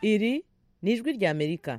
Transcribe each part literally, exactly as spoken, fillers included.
Iri ni ijwi ry'Amerika.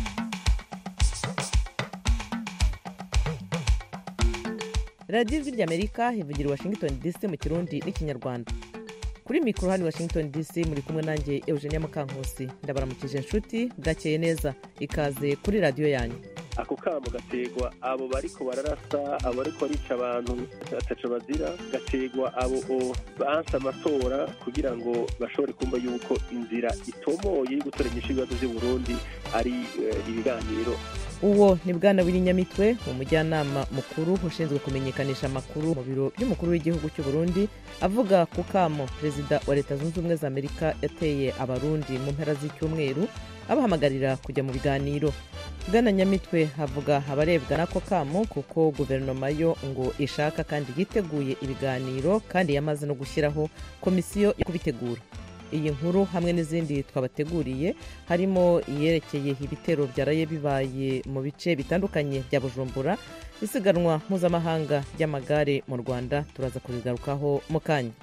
radiyo ijwi ry'Amerika ivugira i Washington D C mu Kirundi n'Ikinyarwanda. Kuri mikoro hano Washington D C muri kumwe nanjye Eugenia Mukankusi. Ndabaramukije inshuti, bwakeye neza, ikaze kuri radiyo yanyu. Ako kamo gategwa abo bariko bararasa, abo bariko barica abantu ataco bazira, gategwa abo bansa amatora kugira ngo bashobore kumva yuko inzira itomoye yo gutora inyishibibazo by'u Burundi ari uh, ibiganiro. Uwo ni Bwana Wirinyamitwe, umujyanama mukuru ushinzwe kumenyekanisha amakuru mu biro by'umukuru w'igihugu cy'u Burundi, avuga ku kamo Perezida wa Leta Zunze Ubumwe za Amerika yateye abarundi mu mpera z'icyumweru abahamagarira kujya mu biganiro. Bwana Nyamitwe havuga abarebwa nako kamo kuko guverinoma yo ngo ishaka kandi yiteguye ibiganiro kandi yamaze no gushyiraho komisiyo yo kubitegura. Iyi nkuru hamwe n'izindi twabateguriye harimo iyerekeye ibitero byaraye bibaye mu bice bitandukanye bya Bujumbura, isiganwa mpuzamahanga ry'amagare mu Rwanda, turaza kubigarukaho mu kanya.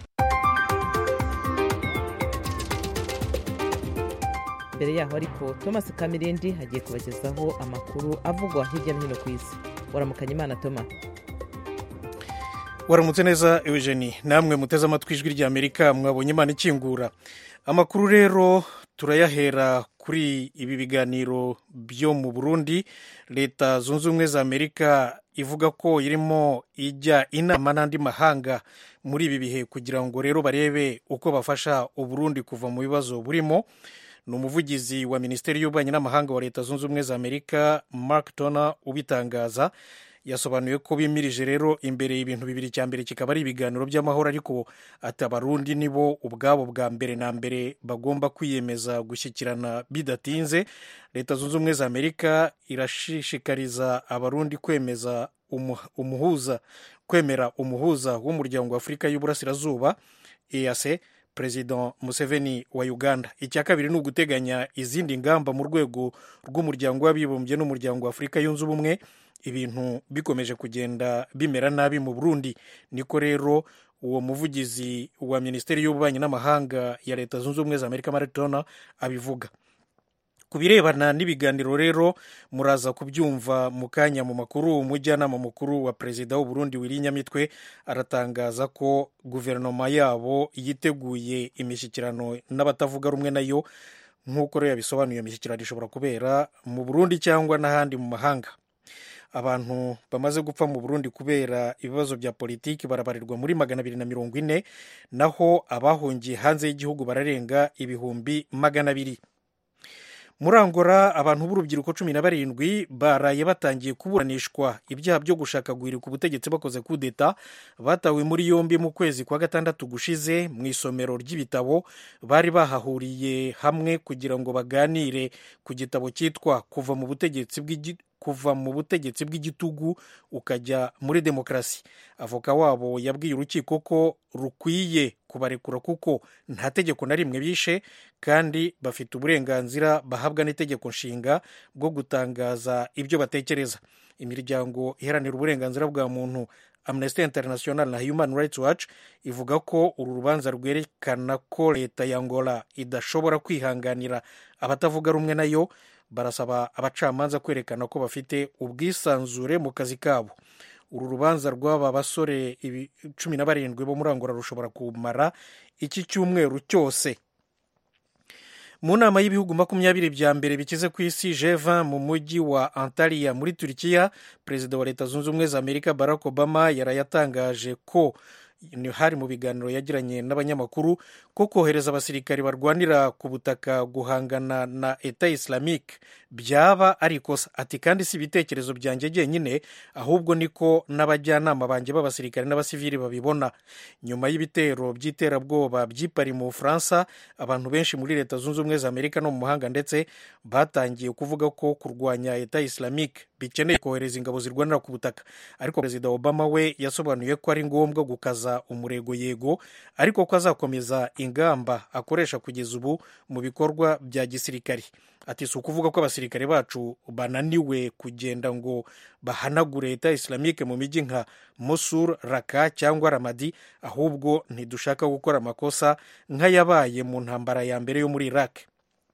Mbere yaho ariko Thomas Kamirindi hagiye kubagezaho amakuru avugwa hirya no hino ku isi. Waramukanye Imana Thomas. Waramutse neza Eugenie, namwe muteze amatwi ijwi ry'Amerika, mwabonye Imana ikingura. Amakuru rero turayahera kuri ibi biganiro byo mu Burundi. Leta Zunze Ubumwe za Amerika ivuga ko irimo ijya inama n'andi mahanga muri ibi bihe kugira ngo rero barebe uko bafasha u Burundi kuva mu bibazo burimo. Ni umuvugizi wa Minisiteri y'Ububanyi n'Amahanga wa Leta Zunze Ubumwe za Amerika Mark Toner ubitangaza. Yasobanuye ko bimirije rero imbere ibintu bibiri, cya mbere kikaba ari ibiganiro by'amahoro, ariko ati abarundi nibo ubwabo bwa mbere na mbere bagomba kwiyemeza gushyikirana bidatinze. Leta Zunze Ubumwe za Amerika irashishikariza abarundi kwemeza umuhuza kwemera umuhuza w'umuryango wa Afurika y'Uburasirazuba E A C, President Museveni wa Uganda. Icya kabiri ni uguteganya izindi ngamba mu rwego rw'umuryango w'abibumbye n'umuryango wa Afurika yunze ubumwe. Ibintu bikomeje kugenda bimera nabi mu Burundi, niko rero uwo muvugizi wa Minisiteri y'Ububanyi n'Amahanga ya Leta Zunze Ubumwe za Amerika Mark Toner abivuga. Ku birebana n'ibiganiro rero muraza kubyumva mu kanya mu makuru. Umujyanama mukuru wa Perezida w'u Burundi Wirinyamitwe aratangaza ko guverinoma yabo yiteguye imishyikirano n'abatavuga rumwe nayo, nk'uko rero yabisobanuye. Imishyikirano ishobora kubera mu Burundi cyangwa n'ahandi mu mahanga. Abantu bamaze gupfa mu Burundi kubera ibibazo bya politiki barabarirwa muri magana abiri na mirongo ine, naho abahungiye hanze y'igihugu bararenga ibihumbi magana abiri. Muri Angola abantu b'urubyiruko cumi na barindwi baraye batangiye kuburanishwa ibyaha byo gushaka guhirika ubutegetsi bakoze kudeta. Batawe muri yombi mu kwezi kwa gatandatu gushize mu isomero ry'ibitabo. Bari bahahuriye hamwe kugira ngo baganire ku gitabo cyitwa kuva mu butegetsi bw'igi kuva mu butegetsi bw'igitugu ukajya muri demokarasi. Avoka wabo yabwiye urukiko ko rukwiye kubarekura kuko nta tegeko na rimwe bishe kandi bafite uburenganzira bahabwa n'itegeko nshinga bwo gutangaza ibyo batekereza. Imiryango iharanira uburenganzira bwa muntu Amnesty International na Human Rights Watch ivuga ko uru rubanza rwerekana ko leta ya Angola idashobora kwihanganira abatavuga rumwe nayo. Barasaba abacamanza kwerekana ko bafite ubwisanzure mu kazi kabo. Uru rubanza rw'aba basore cumi na barindwi bo muri Angola rushobora kumara iki cyumweru cyose. Mu nama y'ibihugu makumyabiri bya mbere bikize ku isi G vingt mu mujyi wa Antalya muri Turkiya, Perezida wa Leta Zunze Ubumwe za Amerika Barack Obama yarayatangaje ko hari mu biganiro yagiranye n'abanyamakuru ko kohereza abasirikari barwanira ku butaka guhangana na Eta Islamique byaba ari ikosa. Ati kandi si ibitekerezo byanjye jyenyine, ahubwo niko n'abajyanama banjye b'abasirikari n'abasivili babibona. Nyuma y'ibitero by'iterabwoba by'ipari mu Bufaransa, abantu benshi muri Leta Zunze Ubumwe za Amerika no mu mahanga ndetse batangiye kuvuga ko kurwanya Eta Islamique bikeneye kohereza ingabo zirwanira ku butaka. Ariko Perezida Obama we yasobanuye ko ari ngombwa gukaza umurego yego, ariko ko azakomeza ingamba akoresha kugeza ubu mu bikorwa bya gisirikari. Ati si ukuvuga ko abasirikare bacu bananiwe kugenda ngo bahanagure Eta Islamique mu mijyi nka Mosul, Raqqa cyangwa Ramadi, ahubwo ntidushaka gukora amakosa nk'ayabaye mu ntambara ya mbere yo muri Iraq.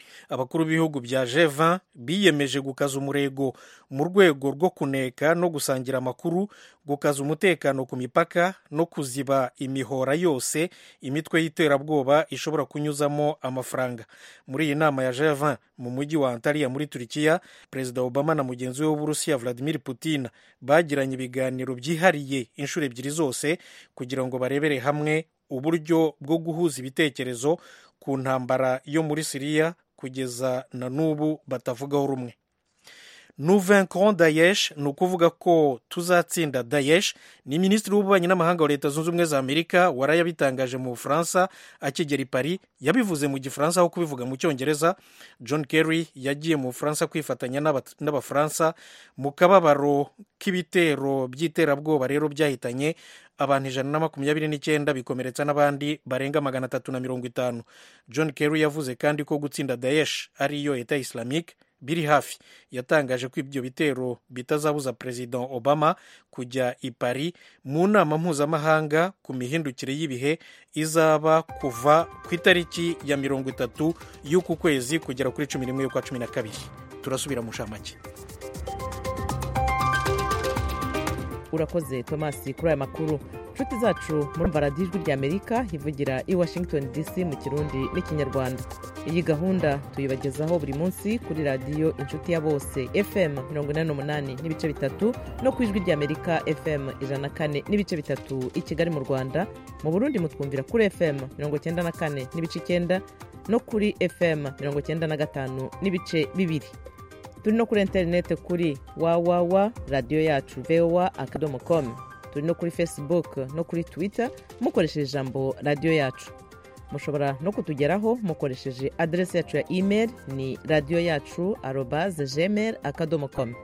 abakuru b'ibihugu bya G vingt biyemeje gukaza umurego mu rwego rwo kuneka no gusangira amakuru, gukaza umutekano ku mipaka no kuziba imihora yose imitwe y'iterabwoba ishobora kunyuzamo amafaranga. Muri iyi nama ya G vingt mu mujyi wa Antalya muri Turikiya, Perezida Obama na mugenzi we w'Uburusiya Vladimir Putin bagiranye ibiganiro byihariye inshuro ebyiri zose kugira ngo barebere hamwe uburyo bwo guhuza ibitekerezo ku ntambara yo muri Siriya kugeza na n'ubu batavugaho rumwe. Nous vaincrons Daesh, ni ukuvuga ko tuzatsinda Daesh, ni minisitiri w'ububanyi n'amahanga wa Leta Zunze Ubumwe za Amerika waraye abitangaje mu Bufaransa akigera i Paris. Yabivuze mu Gifaransa aho kubivuga mu Cyongereza. John Kerry yagiye mu Bufaransa kwifatanya n'Abafaransa mu kababaro k'ibitero by'iterabwoba rero byahitanye abantu ijana na makumyabiri n'icyenda bikomeretsa n'abandi barenga magana atatu na mirongo itanu. John Kerry yavuze kandi ko gutsinda Daesh ariyo Eta Islamique biri hafi. Yatangaje ko ibyo bitero bitazabuza Perezida Obama kujya i Paris mu nama mpuzamahanga ku mihindukire y'ibihe izaba kuva ku itariki ya mirongo itatu y'uku kwezi kugera kuri cumi n'imwe y'ukwa cumi na kabiri. Turasubira mu nshamake. Urakoze Thomas kuri aya makuru. Inshuti zacu muri radiyo ijwi ry'Amerika ivugira i Washington D C mu Kirundi n'Ikinyarwanda. Iyi gahunda tuyibagezaho buri munsi kuri radiyo Inshuti ya Bose F M mirongo inani n'umunani n'ibice bitatu no ku ijwi ry'Amerika F M ijana na kane n'ibice bitatu i Kigali mu Rwanda. Mu Burundi mutwumvira kuri F M mirongo cyenda na kane n'ibice icyenda no kuri F M mirongo cyenda na gatanu n'ibice bibiri. Turi no kuri interinete kuri www radio yacu voa akadomo com. Turi no kuri Facebook no kuri Twitter mukoresheje ijambo radio yacu. Mushobora no kutugeraho mukoresheje adresse yacu ya email ni radio yacu arobase gmail akadomo com.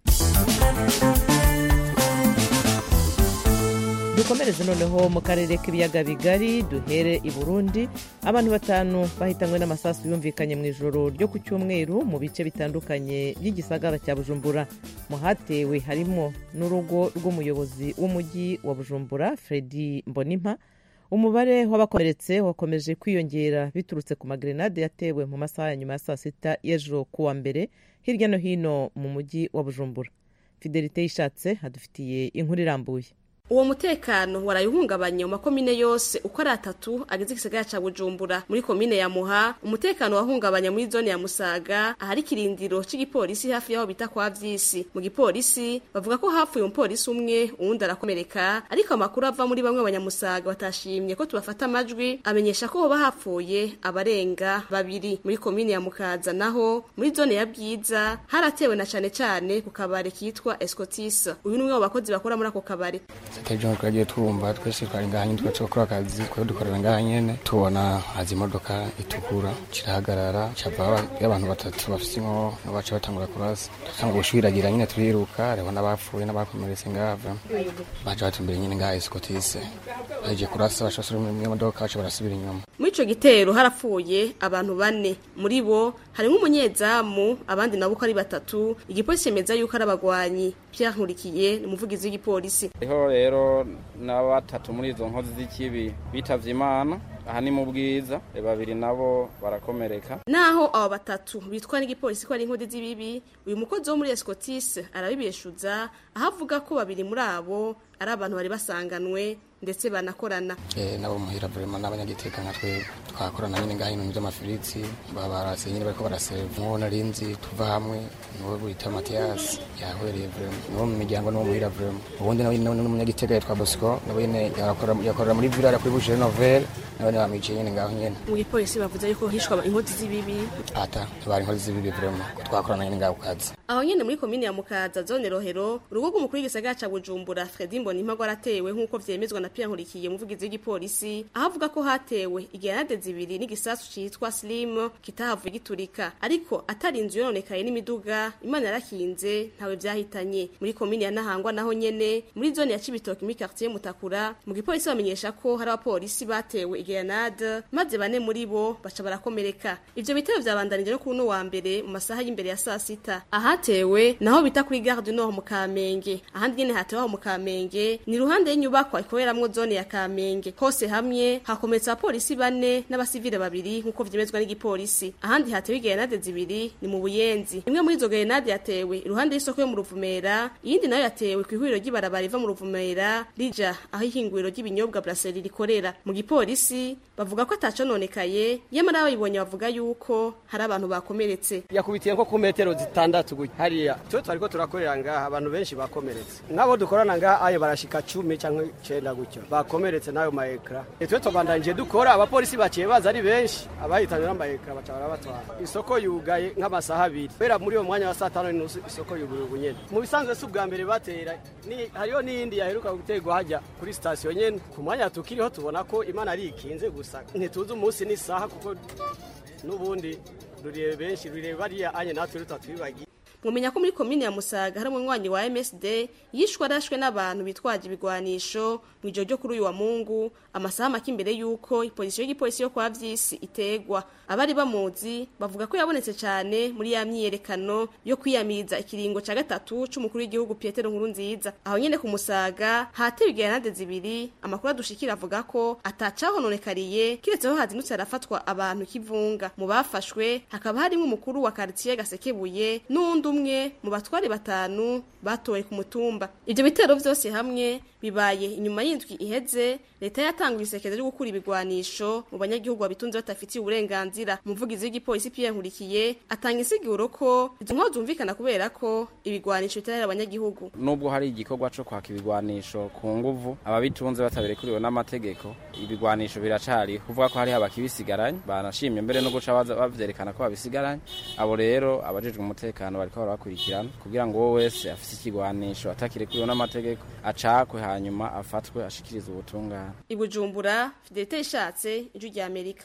Dukomereze noneho mu karere k'ibiyaga bigari, duhere i Burundi. Abantu batanu bahitanywe n'amasasu yumvikanye mu ijoro ryo ku Cyumweru mu bice bitandukanye by'igisagara cya Bujumbura. Mu hatewe harimo n'urugo rw'umuyobozi w'umujyi wa Bujumbura Fredy Mbonimpa. Umubare w'abakomeretse wakomeje kwiyongera biturutse ku magrenade yatewe mu masaha ya nyuma ya saa sita y'ejo kuwa mbere hirya no hino mu mujyi wa Bujumbura. Fidelite Yishatse hadufitiye inkuru irambuye. Uwo mutekano warayuhungabanye mu makomine yose uko ari atatu agize igisagara ca Bujumbura. Muri komine ya Muha umutekano wahungabanya muri zone ya Musaga ahari kirindiro c'igipolisi hafi yaho bita kwa Vyisi. Mu gipolisi bavuga ko hapfuye umupolisi umwe uwundi arakomereka, ariko amakuru ava muri bamwe abanyamusaga batashimye ko tubafata amajwi amenyesha ko hoba hapfuye abarenga babiri. Muri komine ya Mukaza naho muri zone ya Bwiza haratewe na cane cane ku kabare kitwa Escotis. Uyu ni umwe mu bakozi bakora muri ako kabare. Tejo twagiye twumva twese twari ngahanye twakora akazi ko dukorera ngahanye tubona hazi imodoka itukura kirahagarara cyava y'abantu batatu bafite inko baca batangura kurasa cyangwa gushwiragira nyine turiruka reba n'abapfuye n'abakomeretse ngava baje batumbere nyine ngaha Escotis baje kurasa bashasura mu modoka baca barasubira inyuma. Muri ico gitero harapfuye abantu bane, muri bo harimo umunyezamu abandi nabo ko ari batatu. Igipolisi cemeza yuko ari abagwanyi. Pierre Nkurikiye ni umuvugizi w'igipolisi. Rero n'abatatu muri izo nkozi z'ikibi bitavye Imana aha ni mu Bwiza, babiri nabo barakomereka. Naho abo batatu bitwa n'igipolisi ko ari inkodi z'ibibi, uyu mukozi wo muri Escotis arabibeshuza ahavuga ko babiri muri abo ari abantu bari basanganwe ndetse banakorana. Eh nabo muhira vraiment n'abanyagiteka nka twe twakorana nyine ngaho ibintu by'amafiriti babarase nyine bariko baraseve nkona rinzi tuva hamwe no bita Mathias yahwereye vraiment no mu miryango no muhira vraiment ubundi nawe n'umunyagiteka yitwa Bosco nawe nyine yakora yakora muri village kuri Boucher Novel nawe bamwice nyine ngaho nyine. Mu gipolisi bavuze yuko hishwa inkodi z'ibibi ata bari inkodi z'ibibi vraiment twakorana nyine ngaho kazi. Aho nyine muri komine ya Mukaza zone Rohero urugo rw'umukuru w'igisagara ca Bujumbura Fredy Mbonimpa gwaratewe nk'uko vyemezwa na Pierre Nkurikiye umuvugizi w'igipolisi ahavuga ko hatewe igeranade zibiri n'igisasu citwa Slim kitahavuye giturika, ariko atari inzu yononekaye n'imiduga Imana yarakinze ntawe vyahitanye. Muri komine ya Nahangwa naho nyene muri zone ya Cibitoke muri quartier Mutakura mu gipolisi bamenyesha ko hari abapolisi batewe igeranade maze bane muri bo baca barakomereka. Ivyo bitero vyabandanije no kuno wa mbere mu masaha y'imbere ya saa sita. Ahatewe naho bita kuri Gare du Nord mu Kamenge, ahandi nyene hatewe mu Kamenge ni ruhande y'inyubako ikoreramwo zone ya Kamenge. Hose hamwe hakometsa abapolisi bane n'abasivile babiri nk'uko vyemezwa n'igipolisi. Ahandi hatewe grenade zibiri ni mu Buyenzi. Imwe muri izo grenade yatewe iruhande y'isoko yo mu Ruvumera, iyindi nayo yatewe ku ihuriro ry'ibarabara riva mu Ruvumera rija aho ihinguriro ry'ibinyobwa Brasserie rikorera. Mu gipolisi bavuga ko atacononekaye, yamara abayibonye bavuga yuko hari abantu bakomeretse. Yakubitiye nko ku metero zitandatu gutya hariya. Twe twariko turakorera ngaha abantu benshi bakomeretse. Nk'abo dukorana ngaha ayo barashika cumi canke cenda gutyo. Bakomeretse nayo ma ekra. Twe tubandanje dukora abapolisi baciye baza ari benshi, abahitanye n'ama ekra baca barabatwara. Isoko yugaye nk'amasaha abiri. Bera muri uwo mwanya wa saa tanu n'inusu isoko yuguruye ubunyene. Mu bisanzwe si ubwa mbere batera, ni hariyo n'iyindi yaheruka gutegwa hajya kuri station nyene. Ku mwanya tukiriho tubona ko Imana ari ikinze gusa ntituzi umunsi n'isaha kuko n'ubundi ruriye benshi ruriye bariya anye natwe rutatwibagiye. Mumenya ko muri komine ya Musaga hari umwanyi wa M S D yishwe arashwe n'abantu bitwaje ibigwanisho mu ijoro ryo kuri uyu wa Mungu amasaha make imbere yuko ipolisi y'igipolisi yo kwa Vyisi itegwa. Abari bamuzi bavuga ko yabonetse cyane muri ya myiyerekano yo kwiyamiriza ikiringo ca gatatu c'umukuru w'igihugu Petero Nkurunziza. Aho nyene ku Musaga hatewe grenade zibiri, amakuru adushikira avuga ko atacahononekariye kiretseho hazinutse arafatwa abantu kivunga. Mu bafashwe hakaba harimo umukuru wa quartier Gasekebuye n'undi umwe mu batware batanu batowe ku mutumba. Ivyo bitero vyose hamwe bibaye inyuma y'indwi iheze leta yatanguye isekeza ryo gukura ibigwanisho mu banyagihugu babitunze batafitiye uburenganzira. Umuvugizi w'igipolisi Pierre Nkurikiye atanga isiguro ko izo nko zumvikana kubera ko ibigwanisho bitarera abanyagihugu. Nubwo hari igikorwa cyo kwaka ibigwanisho ku nguvu ababitunze bataberekuriwe n'amategeko, ibigwanisho biracari kuvuga ko hari abakibisigaranye banashimye mbere no guca bavyerekana ko babisigaranye. Abo rero abajejwe umutekano bariko barakurikirana kugira ngo wowe wese afise ikigwanisho atakirekuwe n'amategeko acakwe hanyuma afatwe ashikiriza ubutungane. Ibujumbura, Fidelite Ishatse, Ijwi rya Amerika.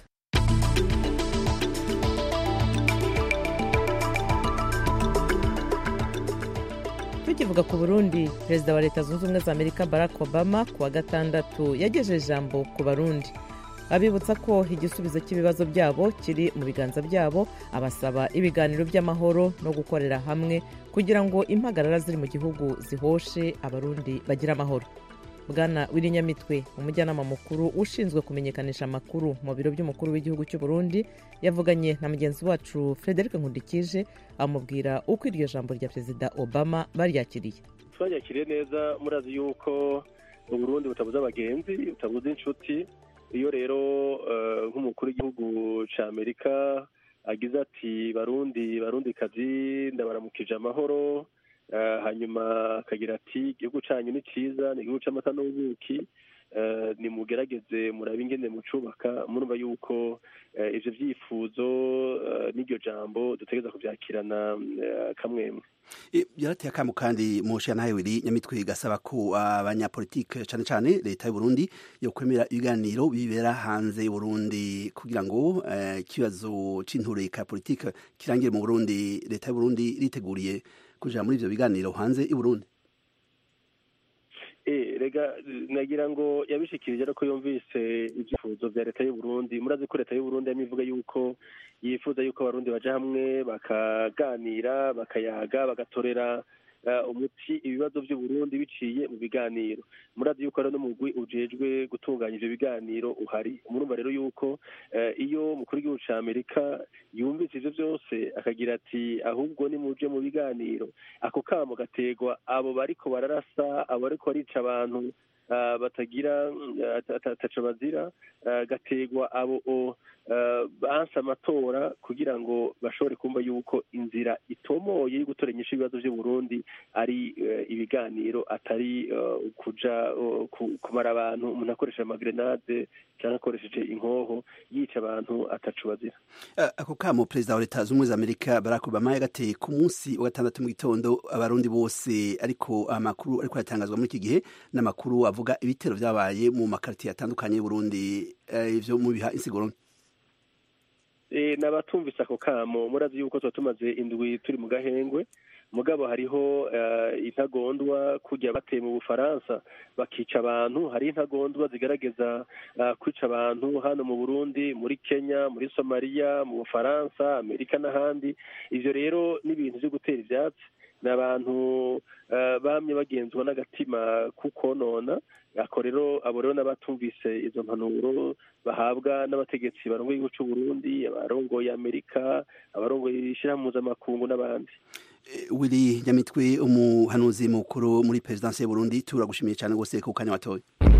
Tukivuga ku Burundi, Perezida wa Leta Zunze Ubumwe za Amerika Barack Obama ku wa gatandatu yagejeje ijambo ku Barundi. Abibutsa ko igisubizo cy'ibibazo byabo kiri mu biganza byabo, abasaba ibiganiro by'amahoro no gukorera hamwe kugira ngo impagarara ziri mu gihugu zihoshe abarundi bagira amahoro. Bwana Wirinyamitwe, umujyanama mukuru ushinzwe kumenyekanisha amakuru mu biro by'umukuru w'igihugu cy'u Burundi, yavuganye na mugenzi wacu Frederic Nkundikije amubwira uko iryo jambo rya Perezida Obama baryakiriye. Twanyakiriye neza, murazi yuko u Burundi butabuza abagenzi, butabuza inshuti. Iyo rero nk'umukuru w'igihugu ca Amerika agize ati barundi barundi kazi ndabaramukije amahoro, hanyuma akagira ati igihugu canyu ni ciza, ni igihugu c'amata n'ubuki, ni mugerageze murabe ingene mucubaka. Murumva yuko ivyo vyifuzo n'iryo jambo dutegereza kuvyakirana kamwemwe. Byarateye akamu kandi musha nawe wiri Nyamitwe gasaba ko abanyapolitike cyane cyane leta y'u Burundi yo kwemera ibiganiro bibera hanze y'u Burundi kugira ngo ikibazo c'intureka politike kirangire mu Burundi. Leta y'u Burundi riteguriye kuja muri ivyo biganiro hanze y'u Burundi. Eh rega nagira ngo yabishikirije ariko yumvise ibyifuzo bya leta y'u Burundi. Murazi ko leta y'u Burundi yamivuga yuko yifuza yuko abarundi baje hamwe bakaganira bakayaga bagatorera uh, umuti ibibazo by'u Burundi biciye mu biganiro. Murazi yuko rero n'umugwi ujejwe gutunganya ivyo biganiro uhari. Murumva rero yuko uh, iyo mukuru w'igihugu ca Amerika yumvise ivyo byose akagira ati ahubwo ni muje mu biganiro, ako kamo gategwa abo bariko bararasa, abo bariko barica abantu Uh, batagira ataco bazira, uh, gategwa abo uh, bansa amatora kugira ngo bashobore kumva yuko inzira itomoye yo gutoranyisha ibibazo by'u Burundi ari uh, ibiganiro atari uh, kuja uh, kumara abantu umuntu akoresha amagrenade cyangwa akoresheje inkoho yica abantu ataco bazira. Uh, ako kamo Perezida wa Leta Zunze Ubumwe za Amerika Barack Obama yagateye ku munsi wa gatandatu mu gitondo abarundi bose, ariko amakuru ariko yatangazwa muri iki gihe n'amakuru avuga ibitero vyabaye mu makartier atandukanye y'u Burundi. Ivyo mu biha insiguro eh nabatumvise ako kamo. Murazi yuko tumaze indwi turi mu gahengwe, mugabo hariho uh, intagondwa kujya bateye mu Bufaransa bakica abantu, hari intagondwa zigaragaza uh, kwica abantu hano mu Burundi, muri Kenya, muri Somalia, mu Bufaransa, Amerika n'ahandi. Ivyo rero n'ibintu byo gutera ivyatsi n'abantu uh, bamye bagenzwa n'agatima kuko nona ako rero abo rero n'abatumvise izo mpanuro bahabwa n'abategetsi barongoye igihugu cy'u Burundi, abarongoye Amerika, abarongoye ishyirahamwe mpuzamakungu n'abandi. Willy Nyamitwe, umuhanuzi mukuru muri perezidansi y'u Burundi, turagushimiye cyane rwose ku kanya watoye.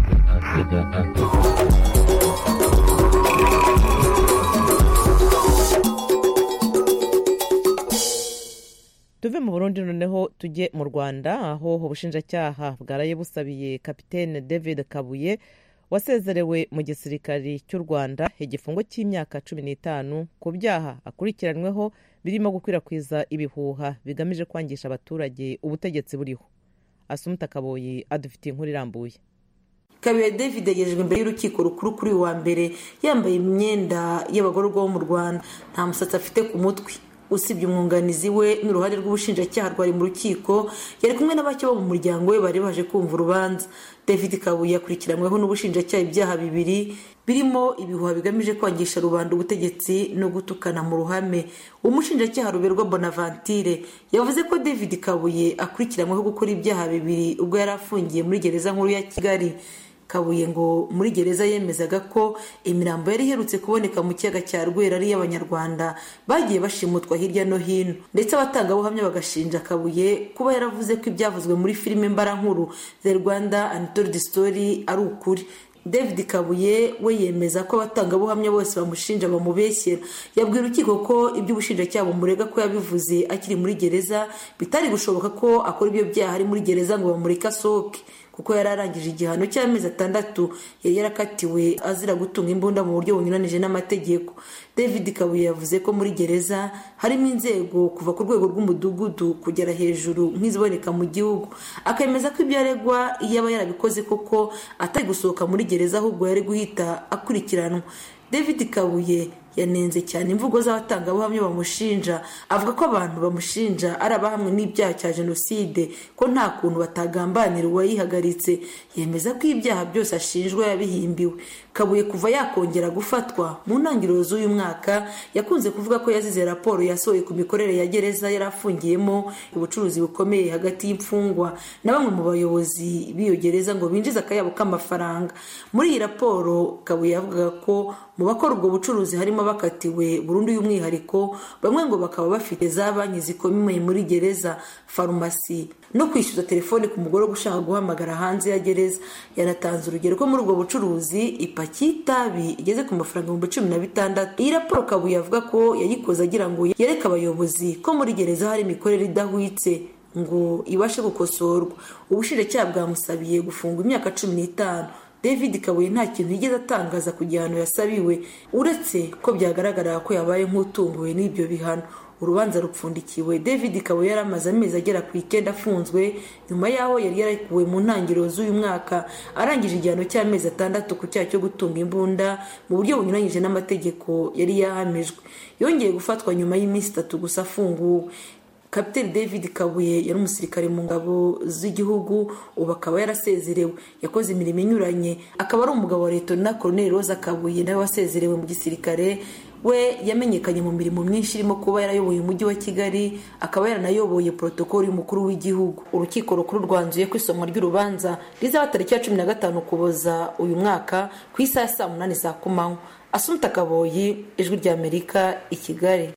tuve mu Burundi noneho tujye mu Rwanda, aho ubushinjacyaha bwaraye busabiye kapitene David Kabuye wasezerewe mu gisirikari cy'u Rwanda igifungo cy'imyaka cumi n'itanu ku byaha akurikiranweho birimo gukwirakwiza ibihuha bigamije kwangisha abaturage ubutegetsi buriho. Asumta Kaboyi adufitiye inkuru irambuye. Kabuye David yagejejwe imbere y'urukiko rukuru kuri wa mbere yambaye imyenda y'abagororwa bo mu Rwanda, nta musatsi afite ku mutwe. Usibye umwunganizi we n'uruhare rw'ubushinjacyaha rwari mu rukiko, yari kumwe n'abake bo mu muryango we bari baje kumva urubanza. David Kabuye akurikiranyweho n'ubushinjacyaha ibyaha bibiri birimo ibihuha bigamije kwangisha rubanda ubutegetsi no gutukana mu ruhame. Umushinjacyaha Ruberwa Bonaventure yavuze ko David Kabuye akurikiranyweho gukora ibyaha bibiri ubwo yari afungiye muri gereza nkuru ya Kigali. Kabuye ngo muri gereza yemezaga ko imirambo yari iherutse kuboneka mu kiyaga cya Rwera ari y'Abanyarwanda bagiye bashimutwa hirya no hino, ndetse abatangabuhamya bagashinja Kabuye kuba yaravuze ko ibyavuzwe muri filime mbarankuru The Rwanda Untold Story ari ukuri. David Kabuye we yemeza ko abatangabuhamya bose bamushinja bamubeshyera. Yabwira urukiko ko ibyo ubushinjacyaha bumurega ko yabivuze akiri muri gereza bitari gushoboka ko akora ibyo byaha ari muri gereza ngo bamureke asohoke, kuko yari arangije igihano cy'amezi atandatu yari yarakatiwe azira gutunga imbunda mu buryo bunyuranije n'amategeko. David Kabuye yavuze ko muri gereza harimo inzego kuva ku rwego rw'umudugudu kugera hejuru nk'iziboneka mu gihugu. Akemeza ko ibyo aregwa iyo aba yarabikoze koko atari gusohoka muri gereza ahubwo yari guhita akurikiranwa. David Kabuye yanenze cyane imvugo z'abatangabuhamya bamushinja, avuga ko abantu bamushinja ari abahamwe n'ibyaha cya jenoside, ko nta kuntu batagambanira uwayihagaritse. Yemeza ko ibyaha byose ashinjwa yabihimbiwe. Kabuye kuva yakongera gufatwa mu ntangiriro z'uyu mwaka yakunze kuvuga ko yazize raporo yasohoye ku mikorere ya gereza yarafungiyemo ubucuruzi bukomeye hagati y'imfungwa na bamwe mu bayobozi b'iyo gereza ngo binjize akayabo k'amafaranga. Muri iyi raporo Kabuye yavugaga ko mu bakora ubwo bucuruzi harimo bakatiwe burundu y'umwihariko, bamwe ngo bakaba bafite za banki zikomeye muri gereza, farumasi no kwishyuza telefone ku mugore gushaka guhamagara hanze ya gereza. Yanatanze urugero ko muri ubwo bucuruzi ipaki y'itabi igeze ku mafaranga ibihumbi cumi na bitandatu. Iyi raporo Kabuye avuga ko yayikoze agira ngo yereke abayobozi ko muri gereza hari imikorere idahwitse ngo ibashe gukosorwa. Ubushinjacyaha bwamusabiye gufungwa imyaka cumi n'itanu. David Kabuye nta kintu yigeze atangaza ku gihano yasabiwe, uretse ko byagaragara ko yabaye nk'utunguwe n'ibyo bihano. Urubanza rupfundikiwe. David Kabuye yari amaze amezi agera ku icyenda afunzwe nyuma yaho yari yarekuwe mu ntangiriro z'uyu mwaka arangije igihano cy'amezi atandatu ku cyaha cyo gutunga imbunda mu buryo bunyuranyije n'amategeko yari yahamijwe. Yongeye gufatwa nyuma y'iminsi itatu gusa afunguwe. Kapiteni David Kabuye yari umusirikare mu ngabo z'igihugu, ubu akaba yarasezerewe. Yakoze imirimo inyuranye, akaba ari umugabo wa Lieutenant Colonel Rosa Kabuye nawe wasezerewe mu gisirikare. We yamenyekanye mu mirimo myinshi irimo kuba yarayoboye umujyi wa Kigali, akaba yaranayoboye protokoli y'umukuru w'igihugu. Urukiko rukuru rwanzuye ko isomwa ry'urubanza rizaba tariki ya cumi na gatanu Ukuboza uyu mwaka ku isaha ya saa munani za kumanywa. Asumta Kaboyi, Ijwi ry'Amerika, i Kigali.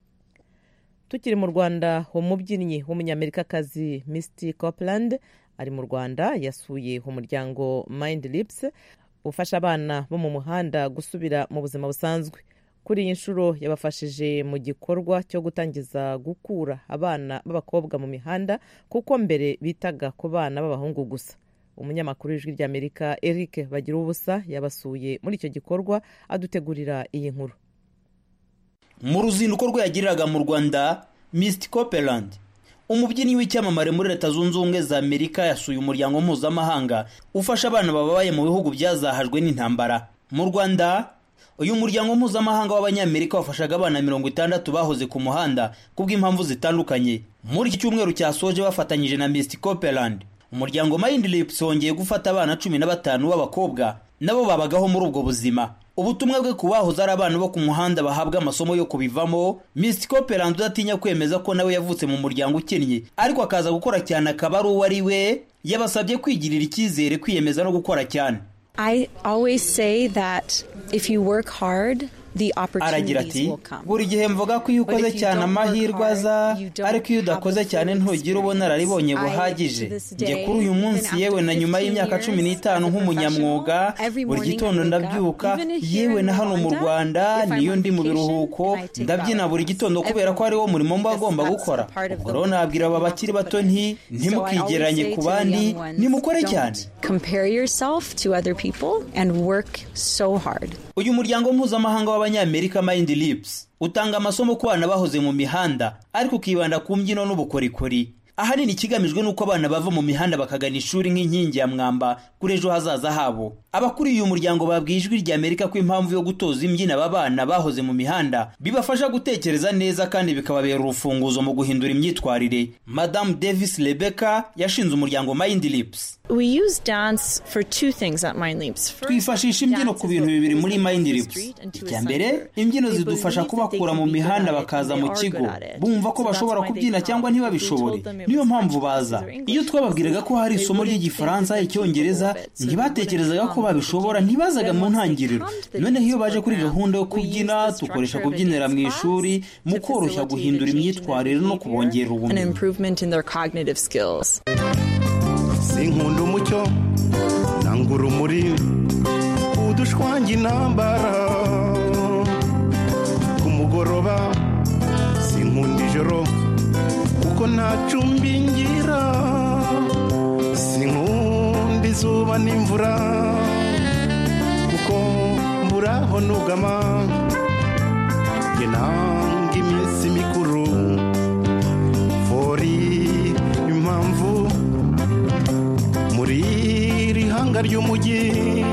Tukiri mu Rwanda, umubyinnyi w'umunyamerikakazi Misty Copeland ari mu Rwanda yasuye umuryango Mind Lips ufasha abana bo mu muhanda gusubira mu buzima busanzwe. Kuri iyi nshuro yabafashije mu gikorwa cyo gutangiza gukura abana b'abakobwa mu mihanda, kuko mbere bitaga ku bana b'abahungu gusa. Umunyamakuru w'Ijwi ry'Amerika Eric Bagirubusa yabasuye muri icyo gikorwa adutegurira iyi nkuru. Mu ruzinduko rwe yagiriraga mu Rwanda, Misty Copeland, umubyinnyi w'icyamamare muri Leta Zunze Ubumwe za Amerika, yasuye umuryango mpuzamahanga ufasha abana bababaye mu bihugu byazahajwe n'intambara. Mu Rwanda, uyu muryango mpuzamahanga w'Abanyamerika wafashaga abana mirongo itandatu bahoze ku muhanda kubw'impamvu zitandukanye. Muri iki cyumweru cyasoje bafatanyije na Misty Copeland, umuryango Mind Lips wongeye gufata abana cumi na batanu b'abakobwa nabo babagaho muri ubwo buzima. ubutumwa bwe ku bahoze ari abantu bo ku muhanda bahabwa amasomo yo kubivamo. Miss Copeland udatinya kwemeza ko nawe yavutse mu muryango ukennye ariko akaza gukora cyane akaba ari uwo ari we, yabasabye kwigirira icyizere, kwiyemeza no gukora cyane. I always say that if you work hard, the opportunities will come. Buri gihe mvuga ko iyo ukoze cyane amahirwe aza, ariko iyo udakoze cyane ntugira ubunararibonye buhagije. Njye kuri uyu munsi yewe na nyuma y'imyaka cumi n'itanu nk'umunyamwuga, buri gitondo ndabyuka, yewe na hano mu Rwanda niyo ndi mu biruhuko ndabyina buri gitondo kubera ko ari wo murimo mba agomba gukora. Ubwo rero nabwira aba bakiri bato nti ntimukigeranye ku bandi, nimukore cyane. Compare yourself to other people and work so hard. Uyu muryango mpuzamahanga w'Abanyamerika Mind Lips utanga amasomo ku bana bahoze mu mihanda ariko ukibanda ku mbyino n'ubukorikori. Ahanini ikigamijwe nuko abana bava mu mihanda bakagana ishuri nk'inkingi ya mwamba kuri ejo hazaza habo. Abakuri uyu muryango babwiye Ijwi ry'Amerika ko impamvu yo gutoza imbyino aba bana bahoze mu mihanda bibafasha gutekereza neza kandi bikababera urufunguzo mu guhindura imyitwarire. Madame Davis Rebecca yashinze umuryango Mind Lips. We use dance for two things at Mind Lips. Twifashisha imbyino ku bintu bibiri muri Mind Lips. Icya mbere, imbyino zidufasha kubakura mu mihanda bakaza mu kigo bumva ko bashobora kubyina cyangwa ntibabishobore. Niyo mpamvu baza. Iyo twababwiraga ko hari isomo ry'igifaransa, icyongereza, ntibatekerezaga ko babishobora, ntibazaga mu ntangiriro. None iyo baje kuri gahunda yo kubyina, tukoresha kubyinira mu ishuri mu koroshya guhindura imyitwarire no kubongerera ubumenyi. Sinkunda umucyo nanga urumuri udushwangi intambara ku mugoroba, sinkunda ijoro kuko nta cumbi ngira, sinkunda izuba n'imvura kuko mburaho nugama, nge nanga iminsi mikuru fori impamvu muri rihanga ry'umujyi.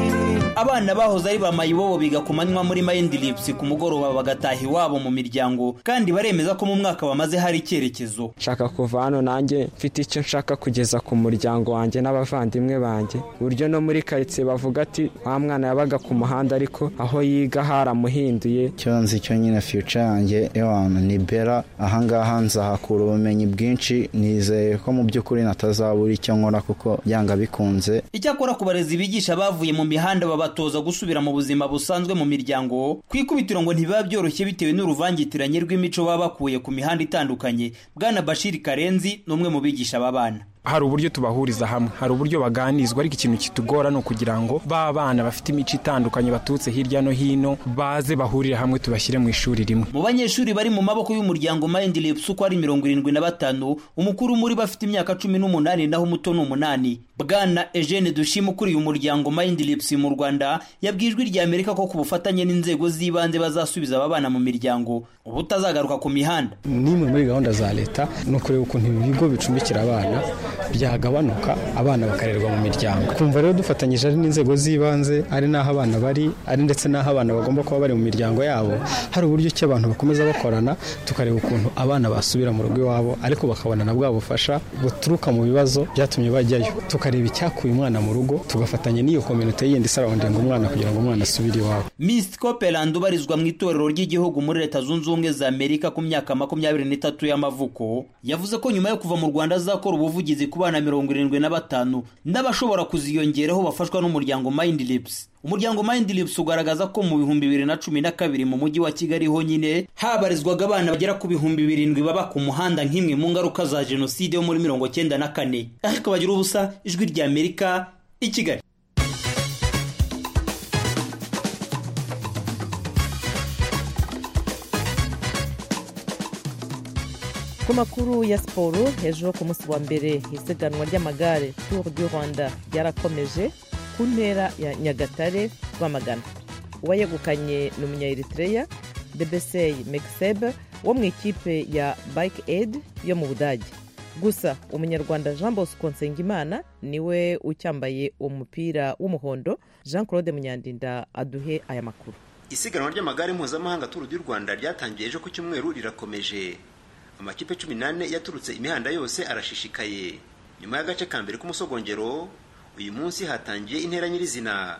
Abana bahoze ari bamayibobo biga ku manywa muri Mind Lips, ku mugoroba bagataha iwabo mu miryango, kandi baremeza ko mu mwaka bamaze hari icyerekezo. Nshaka kuva hano nanjye mfite icyo nshaka kugeza ku muryango wanjye n'abavandimwe banjye, buryo no muri karitsiye bavuga ati wa mwana yabaga ku muhanda ariko aho yiga haramuhinduye. Cyo nzi cyo nyine future yanjye ewana ni bera, ahangaha nzahakura ubumenyi bwinshi, nizeye ko mu by'ukuri natazabura icyo nkora kuko yanga bikunze. Icyakora ku barezi bigisha bavuye mu mihanda babatoza gusubira mu buzima busanzwe mu miryango, kwikubitiro ngo ntibiba byoroshye bitewe n'uruvangitiranye rw'imico baba bakuye ku mihanda itandukanye. Bwana Bashir Karenzi n'umwe mu bigisha babana. Hari uburyo tubahuriza hamwe, hari uburyo baganizwa, ariko ikintu kitugora no kugira ngo ba bana bafite imico itandukanye batutse hirya no hino baze bahurire hamwe tubashyire mu ishuri rimwe. Mu banyeshuri bari mu maboko y'umuryango Mind Lips uko ari mirongo irindwi na batanu, umukuru muri bafite imyaka cumi n'umunani naho umuto ni umunani. Bwana Eugene Dushima ukuriye umuryango Mind Lips mu Rwanda yabwiye Ijwi ry'Amerika ko ku bufatanye n'inzego z'ibanze bazasubiza aba bana mu miryango ubutazagaruka ku mihanda. Nimwe muri gahunda za leta no kureba ukuntu ibigo bicumbikira abana byagabanuka, abana bakarerwa mu miryango. Kumva rero dufatanyije ari n'inzego z'ibanze, ari n'aho abana bari, ari ndetse n'aho abana bagomba kuba bari mu miryango yabo, hari uburyo ki abantu bakomeza bakorana, tukareba ukuntu abana basubira mu rugo iwabo ariko bakabona na bwa bufasha buturuka mu bibazo byatumye bajyayo. Tukareba icyakuye umwana mu rugo, tugafatanya n'iyo community yindi surrounding umwana kugira ngo umwana asubire iwabo. Miss Copeland ubarizwa mu itorero ry'igihugu muri Leta Zunze Ubumwe za Amerika ku myaka makumyabiri n'itatu y'amavuko, yavuze ko nyuma yo kuva mu Rwanda azakora ubuvugizi ku bana mirongo irindwi na batanu n'abashobora kuziyongeraho bafashwa n'umuryango Mind Lips. Umuryango Mind Lips ugaragaza ko mu bihumbi bibiri na cumi na kabiri mu mujyi wa Kigali honyine habarizwaga abana bagera ku bihumbi birindwi baba ku muhanda nk'imwe mu ngaruka za jenoside yo muri mirongo cyenda na kane. Ariko bagira ubusa, Ijwi ry'Amerika i Kigali. Ku makuru ya siporo, ejo ku munsi wa mbere isiganwa ry'amagare Tour du Rwanda ryarakomeje ku ntera ya Nyagatare Rwamagana. Uwayegukanye ni umunya-Eritrea Debesay Mekseb wo mu ikipe ya Bike Aid yo mu Budage. Gusa umunyarwanda Jean Bosco Nsengimana niwe ucyambaye umupira w'umuhondo. Jean Claude Munyandinda aduhe aya makuru. Isiganwa ry'amagare mpuzamahanga Tour du Rwanda ryatangiye ejo ku cyumweru rirakomeje. Amakipe cumi n'ane yaturutse imihanda yose arashishikaye. Nyuma y'agace ka mbere k'umusogongero, uyu munsi hatangiye intera nyirizina.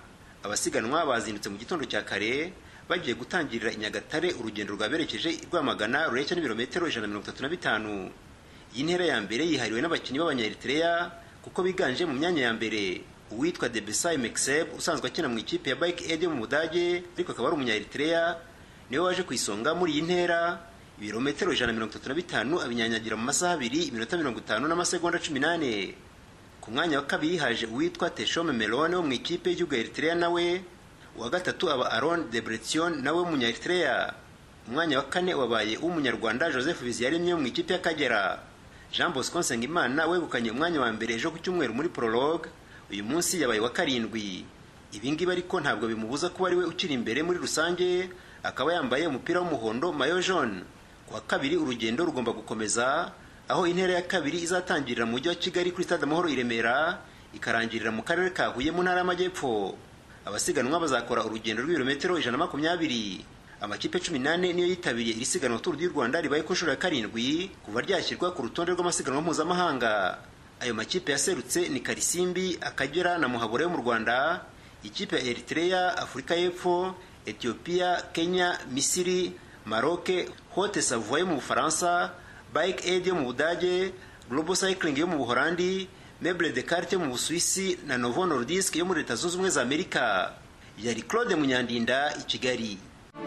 abasiganwa bazindutse mu gitondo cya kare bagiye gutangirira i Nyagatare urugendo rwaberekeje i Rwamagana rureshya n'ibirometero ijana na mirongo itatu na bitanu. Iyi ntera ya mbere yihariwe n'abakinnyi b'Abanya-Eritrea kuko biganje mu myanya ya mbere. Uwitwa Debesay Mekseb usanzwe akina mu ikipe ya Bike Aid yo mu Budage ariko akaba ari Umunya-Eritrea niwe waje ku isonga muri iyi ntera. Ibirometero ijana na mirongo itatu na bitanu abinyanyagira mu masaha abiri iminota mirongo itanu n'amasegonda cumi n'ane. Ku mwanya wa kabiri haje uwitwa Teshome Melone wo mu ikipe y'igihugu ya Eritrea nawe. Uwa gatatu aba Aaron Debretsion nawe w'Umunya-Eritrea. Umwanya wa kane wabaye w'Umunyarwanda Joseph Biziyaremye wo mu ikipe y'Akagera. Jean Bosco Nsengimana wegukanye umwanya wa mbere ejo ku cyumweru muri prologue, uyu munsi yabaye wa karindwi. Ibi ngibi ariko ntabwo bimubuza kuba ari we ukiri imbere muri rusange, akaba yambaye umupira w'umuhondo mayo jaune. Kuwa kabiri urugendo rugomba gukomeza, aho intera ya kabiri izatangirira mu mujyi wa Kigali kuri Stade Amahoro i Remera, ikarangirira mu karere ka Huye mu ntara y'Amajyepfo. Abasiganwa bazakora urugendo rw'ibirometero ijana na makumyabiri. Amakipe cumi n'ane niyo yitabiriye iri siganwa Tour du Rwanda ribaye ku nshuro ya karindwi kuva ryashyirwa ku rutonde rw'amasiganwa mpuzamahanga. Ayo makipe yaserutse ni Karisimbi, Akagera na Muhabura yo mu Rwanda, ikipe ya Eritrea, Afurika y'Epfo, Ethiopia, Kenya, Misiri, Maroc, Haute Savoie yo mu Bufaransa, Bike Aid yo mu Budage, Global Cycling yo mu Buholandi, Meuble de Carte yo mu Busuwisi na Novo Nordisk yo muri Leta Zunze Ubumwe za Amerika. Yari Claude Munyandinda i Kigali.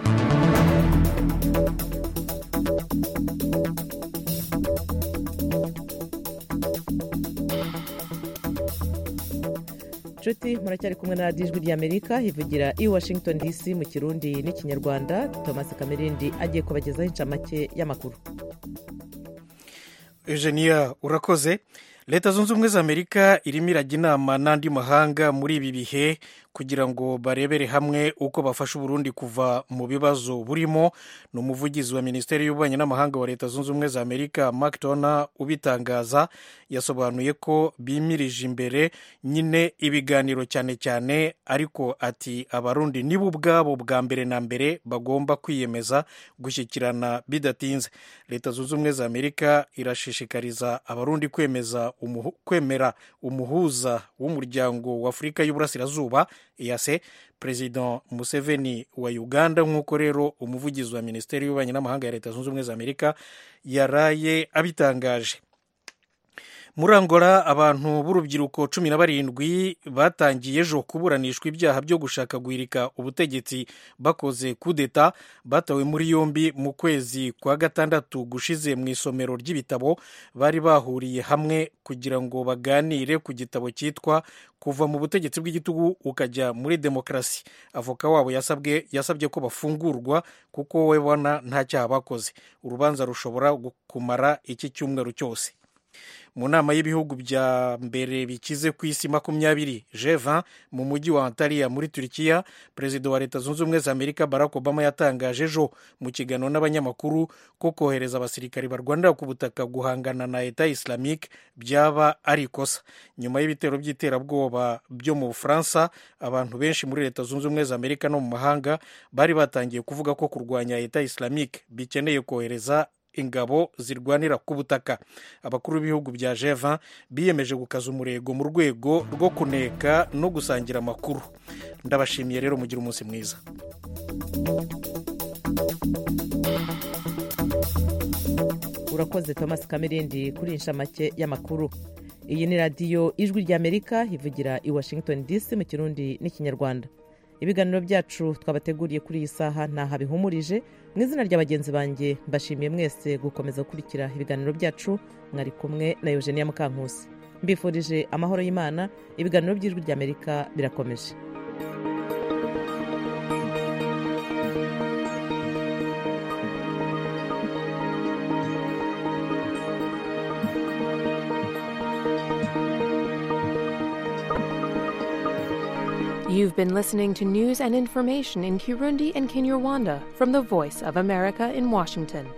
Nshuti muracyari kumwe na radiyo ijwi ry'Amerika ivugira i Washington D C mu Kirundi n'Ikinyarwanda. Thomas Kamerindi agiye kubagezaho incamake y'amakuru. Eugenia urakoze. Leta Zunze Ubumwe za Amerika irimo irajya inama n'andi mahanga muri ibi bihe kugira ngo barebere hamwe uko bafasha Uburundi kuva mu bibazo burimo. Ni umuvugizi wa Minisiteri y'Ububanyi n'Amahanga wa Leta Zunze Ubumwe za Amerika Mark Toner ubitangaza. Yasobanuye ko bimirije imbere nyine ibiganiro cyane cyane, ariko ati abarundi nibo ubwabo bwa mbere na mbere bagomba kwiyemeza gushyikirana bidatinze. Leta Zunze Ubumwe za Amerika irashishikariza abarundi kwemeza umuhu, kwemera umuhuza w'umuryango wa Afurika y'Uburasirazuba E A C, President Museveni wa Uganda, nk'uko rero umuvugizi wa Minisiteri y'Ububanyi n'Amahanga ya Leta Zunze Ubumwe za Amerika yaraye abitangaje. Muri Angola abantu b'urubyiruko cumi na barindwi batangiye ejo kuburanishwa ibyaha byo gushaka guhirika ubutegetsi bakoze kudeta. Batawe muri yombi mu kwezi kwa gatandatu gushize mu isomero ry'ibitabo bari bahuriye hamwe kugira ngo baganire ku gitabo cyitwa kuva mu butegetsi bw'igitugu ukajya muri demokarasi. Avoka wabo yasabwe yasabye ko bafungurwa kuko we bona nta cyaha bakoze. Urubanza rushobora kumara iki cyumweru cyose. Mu nama y'ibihugu bya mbere bikize ku isi makumyabiri G vingt mu mujyi wa Antalya muri Turkiya, Perezida wa Leta Zunze Ubumwe za Amerika Barack Obama yatangaje ejo mu kiganiro n'abanyamakuru ko kohereza abasirikari barwanira ku butaka guhangana na Eta Islamique byaba ari ikosa. Nyuma y'ibitero by'iterabwoba byo mu Bufaransa, abantu benshi muri Leta Zunze Ubumwe za Amerika no mu mahanga bari batangiye kuvuga ko kurwanya Eta Islamique bikeneye kohereza ingabo zirwanira ku butaka. Abakuru b'ibihugu bya G vingt biyemeje gukaza umurego mu rwego rwo kuneka no gusangira amakuru. Ndabashimiye rero, mugira umunsi mwiza. Urakoze Thomas Kamerindi kuri inshamake y'amakuru. Iyi ni radiyo ijwi ry'Amerika ivugira i Washington D C mu Kirundi n'Ikinyarwanda. Ibiganiro byacu twabateguriye kuri iyi saha ntaha bihumurije. Mu izina rya bagenzi banjye mbashimiye mwese gukomeza gukurikira ibiganiro byacu. Mwari kumwe na Eugenia Mukankusi. Mbifurije amahoro y'Imana. Ibiganiro by'ijwi ry'Amerika birakomeje. You've been listening to news and information in Kirundi and Kinyarwanda from the Voice of America in Washington.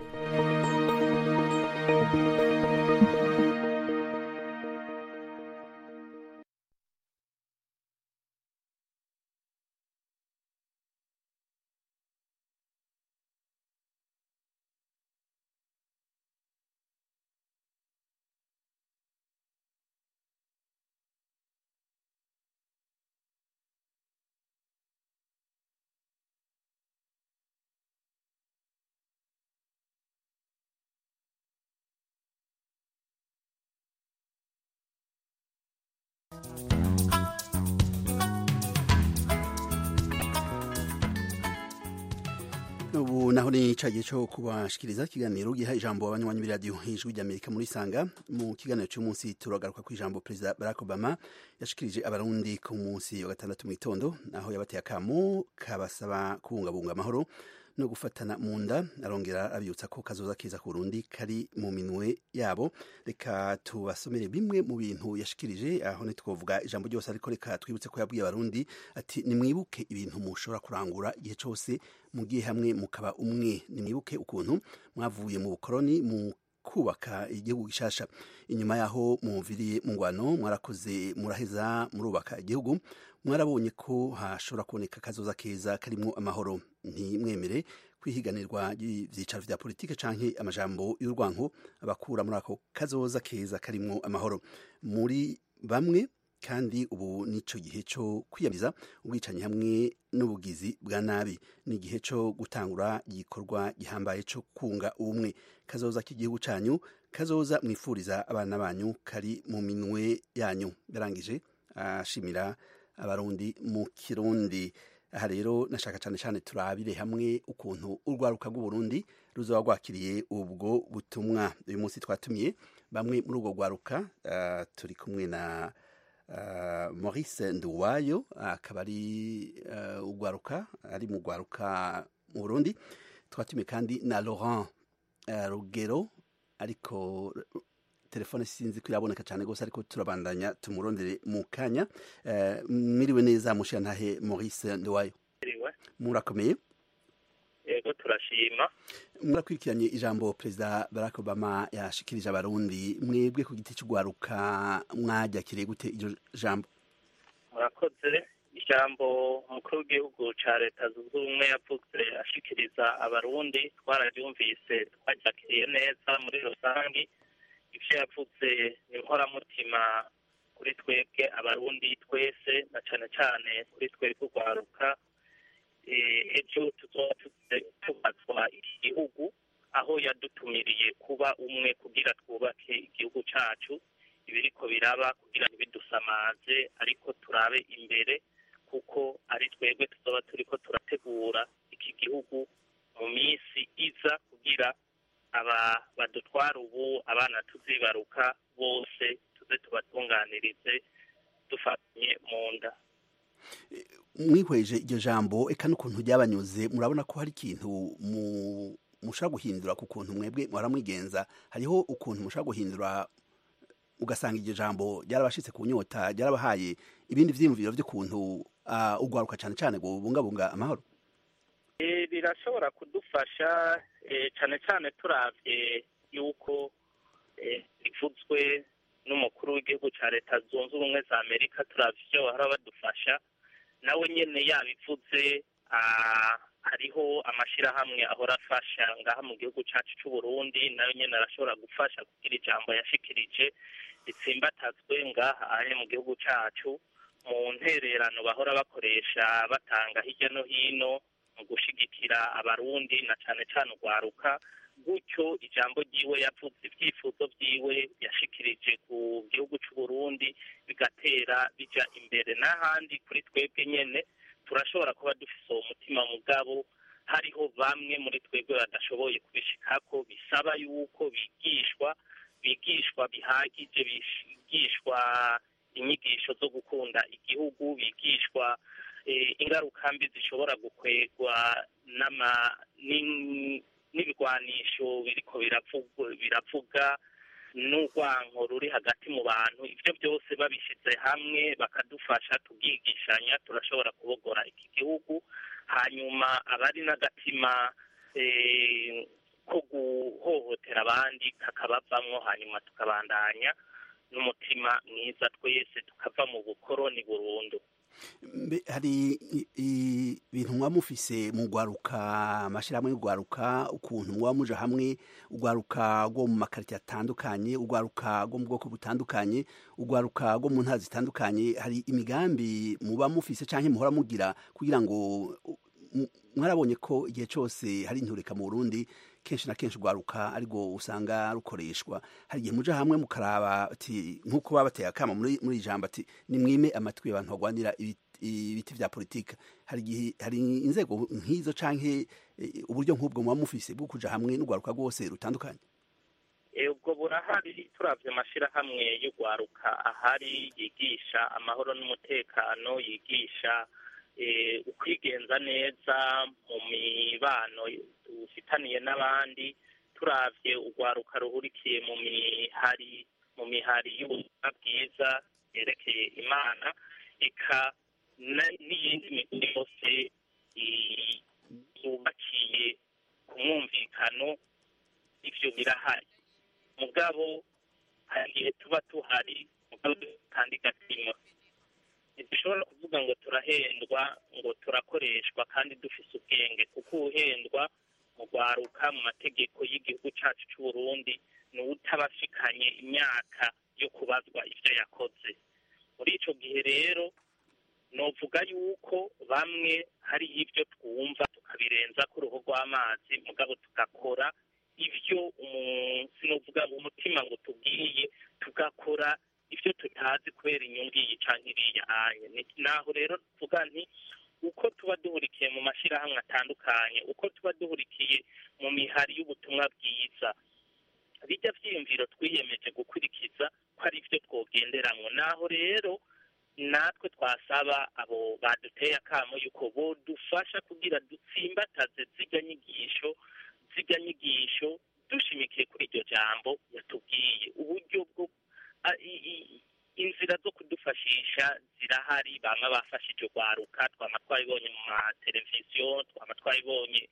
ubu naho ni icagiye cyo kubashikiriza ikiganiro giha ijambo abanywanyi b'iradiyo ijwi ry'Amerika muri Sanga. Mu kiganiro cy'umunsi turagaruka ku ijambo Perezida Barack Obama yashikirije abarundi ku munsi wa gatandatu mu gitondo, aho yabateye akamo kabasaba kubungabunga amahoro no gufatana mu nda, arongera abiyutsa ko kazoza keza ku Burundi kari mu minwe yabo. Reka tubasomere bimwe mu bintu yashikirije, aho ntitwovuga ijambo ryose, ariko reka twibutse ko yabwiye abarundi ati nimwibuke ibintu mushobora kurangura igihe cyose mugiye hamwe mukaba umwe. Nimwibuke ukuntu mwavuye mu bukoroni mu kubaka igihugu gishasha. Inyuma yaho mumviriye mu ngwano mwarakoze muraheza murubaka igihugu, mwarabonye ko hashobora kuboneka kazoza keza karimo amahoro. Ntimwemere kwihiganirwa ivyicaro vya politike canke amajambo y'urwanko abakura muri ako kazoza keza karimo amahoro. Muri bamwe kandi ubu nico gihe cyo kwiyamiza ubwicanyi hamwe n'ubugizi bwa nabi. Ni igihe cyo gutangura igikorwa gihambaye cyo kunga ubumwe. Kazoza k'igihugu canyu, kazoza mwifuriza abana banyu kari mu minwe yanyu. Yarangije ashimira abarundi mu Kirundi. Aha rero nashaka cyane cyane turabire hamwe ukuntu urwaruka rw'Uburundi ruzoba rwakiriye ubwo butumwa. Uyu munsi twatumiye bamwe muri ubwo rwaruka, uh, turi kumwe na Uh, Maurice Nduwayo akaba ari uh, ugwaruka ari mu gwaruka mu Burundi. Twatumiye kandi na Laurent uh, Rugero, ariko telefone sinzi ko iraboneka cyane gose, ariko turabandanya tumurondere mu kanya. Uh, miriwe neza mushantahe Maurice Nduwayo? Murakomeye? Yego turashima. Murakwirikiranye ijambo Perezida Barack Obama yashikirije abarundi, mwebwe ku giti cy'ugwaruka mwajakiriye gute iryo jambo? Murakoze. Ijambo umukuru w'igihugu ca leta zunze ubumwe yavuze ashikiriza abarundi twararyumvise, twajakiriye neza muri rusangi. Ivyo yavuze ni inkoramutima kuri twebwe abarundi twese, na cane cane kuri twebwe ugwaruka. Ejo tuzoba tubatwa iki gihugu, aho yadutumiriye kuba umwe kugira twubake igihugu cacu. Ibiriko biraba kugira ntibidusamaze, ariko turabe imbere, kuko ari twebwe tuzoba turiko turategura iki gihugu mu minsi iza, kugira aba badutwara ubu abana tuzibaruka bose tuze tubatunganirize dufatanye mu nda. Mwihweje iryo jambo eka n'ukuntu ryabanyuze, murabona ko hari ikintu mushaka guhindura ku kuntu mwebwe mwaramwigenza? Hariho ukuntu mushaka guhindura ugasanga iryo jambo ryarabashitse ku nyota, ryarabahaye ibindi vyiyumviro vy'ukuntu uh, ugwaruka cane cane gubungabunga amahoro? E, birashobora kudufasha e, cane cane turavye yuko e, bivuzwe n'umukuru w'igihugu ca leta zunze ubumwe za Amerika. Turavye ivyo bahora badufasha, nawe nyene yabivuze. Hariho amashirahamwe ahora afasha ngaha mu gihugu cacu c'u Burundi, nayo nyene arashobora gufasha kugira ijambo yashikirije ritsimbatazwe ngaha ari mu gihugu cacu, mu ntererano bahora bakoresha batanga hirya no hino mu gushigikira abarundi na cane cane ugwaruka. Gutyo ijambo ryiwe yavuze, ivyifuzo vyiwe yashikirije ku gihugu c'u Burundi bigatera bija imbere. N'ahandi kuri twebwe nyene turashobora kuba dufise uwo mutima, mugabo hariho bamwe muri twebwe badashoboye kubishikako. Bisaba yuko bigishwa bigishwa bihagije, bigishwa inyigisho zo gukunda igihugu, bigishwa e, ingaruka mbi zishobora gukwegwa n'ama n'ibigwanisho biriko biravuga biravuga n'urwanko ruri hagati mu bantu. Ivyo byose babishize hamwe bakadufasha tugigishanya, turashobora kubogora iki gihugu. Hanyuma abari n'agatima e, ko guhohotera abandi kakabavamwo, hanyuma tukabandanya n'umutima mwiza twese tukava mu bukoroni burundu. Hari ibintu mwa mufise mu gwaruka, amashirahamwe y'ugwaruka, ukuntu mwa muja hamwe, ugwaruka rwo mu makariti atandukanye, ugwaruka rwo mu bwoko butandukanye, ugwaruka rwo mu ntara zitandukanye, hari imigambi muba mufise canke muhora mugira kugira ngo mwarabonye ko igihe cyose hari intureka mu Burundi kenshi na kenshi ugwaruka ariko usanga rukoreshwa? Hari igihe muja hamwe mukaraba ati nkuko babateye akama muri muri ijambo ati nimwime amatwi abantu bagwanira ibiti vya politika hari igihe hari inzego nk'izo canke uburyo nk'ubwo muba mufise bwo kuja hamwe n'urwaruka rwose rutandukanye? ubwo burahari turavye amashirahamwe y'urwaruka ahari yigisha amahoro n'umutekano, yigisha ukwigenza neza mu mibano dufitaniye n'abandi, turavye urwaruka ruhurikiye mu mihari mu mihari y'ubuzima bwiza yerekeye Imana, eka n'iyindi migwi yose yubakiye ku mwumvikano, ivyo birahari. Mugabo hari igihe tuba tuhari mugabo kandi gatima, ntidushobora kuvuga ngo turahendwa ngo turakoreshwa kandi dufise ubwenge, kuko uhendwa mu rwaruka mu mategeko y'igihugu cacu c'Uburundi ni utabashikanye imyaka yo kubazwa ivyo yakoze. Muri ico gihe rero novuga yuko bamwe hari ivyo twumva tukabirenza ku ruhu rw'amazi, mugabo tugakora ivyo umunsi novuga ngo umutima ngo tubwiye, tugakora ivyo tutazi kubera inyungu iyi canke iriya anye. Naho rero tuvuga nti uko tuba duhurikiye mu mashirahamwe atandukanye, uko tuba duhurikiye mu mihari y'ubutumwa bwiza, bijya vyiyumviro twiyemeje gukurikiza ko ari ivyo twogenderamwo. Naho rero natwe twasaba abo baduteye akamo yuko bodufasha kugira dutsimbataze zirya nyigisho zirya nyigisho dushimikiye kuri iryo jambo yatubwiye. Uburyo bwo inzira zo kudufashisha zirahari, bamwe bafashije urwaruka, twama twabibonye mu mateleviziyo, twama twabibonye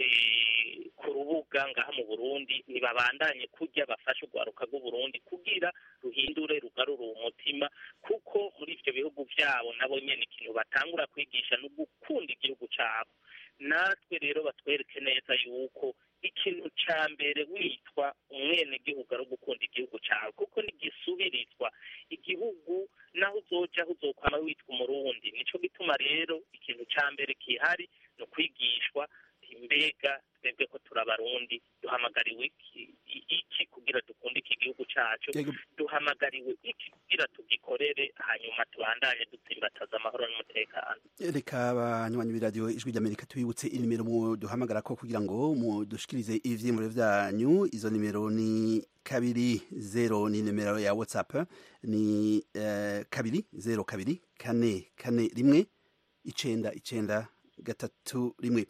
ku rubuga ngaha mu Burundi. Nibabandanye kurya bafashe urwaruka rw'Uburundi kugira ruhindure rugarure umutima, kuko muri ivyo bihugu vyabo nabo nyene ikintu batangura kwigisha no gukunda igihugu cabo. Natwe rero batwereke neza yuko ikintu ca mbere witwa umwenegihugu ari gukunda igihugu cawe, kuko nigisubirizwa igihugu naho uzoja uzokwama witwa Umurundi. Nico gituma rero ikintu ca mbere kihari no kwigishwa mbega twebwe ko turabarundi duhamagariwe iki kugira dukunde iki gihugu cacu, duhamagariwe iki kugira tugikorere, hanyuma tubandanye dutsimbataza amahoro n'umutekano. Reka abanywanyi b'iradiyo Ijwi ry'Amerika tubibutse inimero muduhamagara ko kugira ngo mudushikirize ivyiyumviro vyanyu. Izo nimero ni kabiri zero ni nimero ya WhatsApp, ni uh, kabiri zero kabiri kane kane rimwe icenda icenda gatatu rimwe.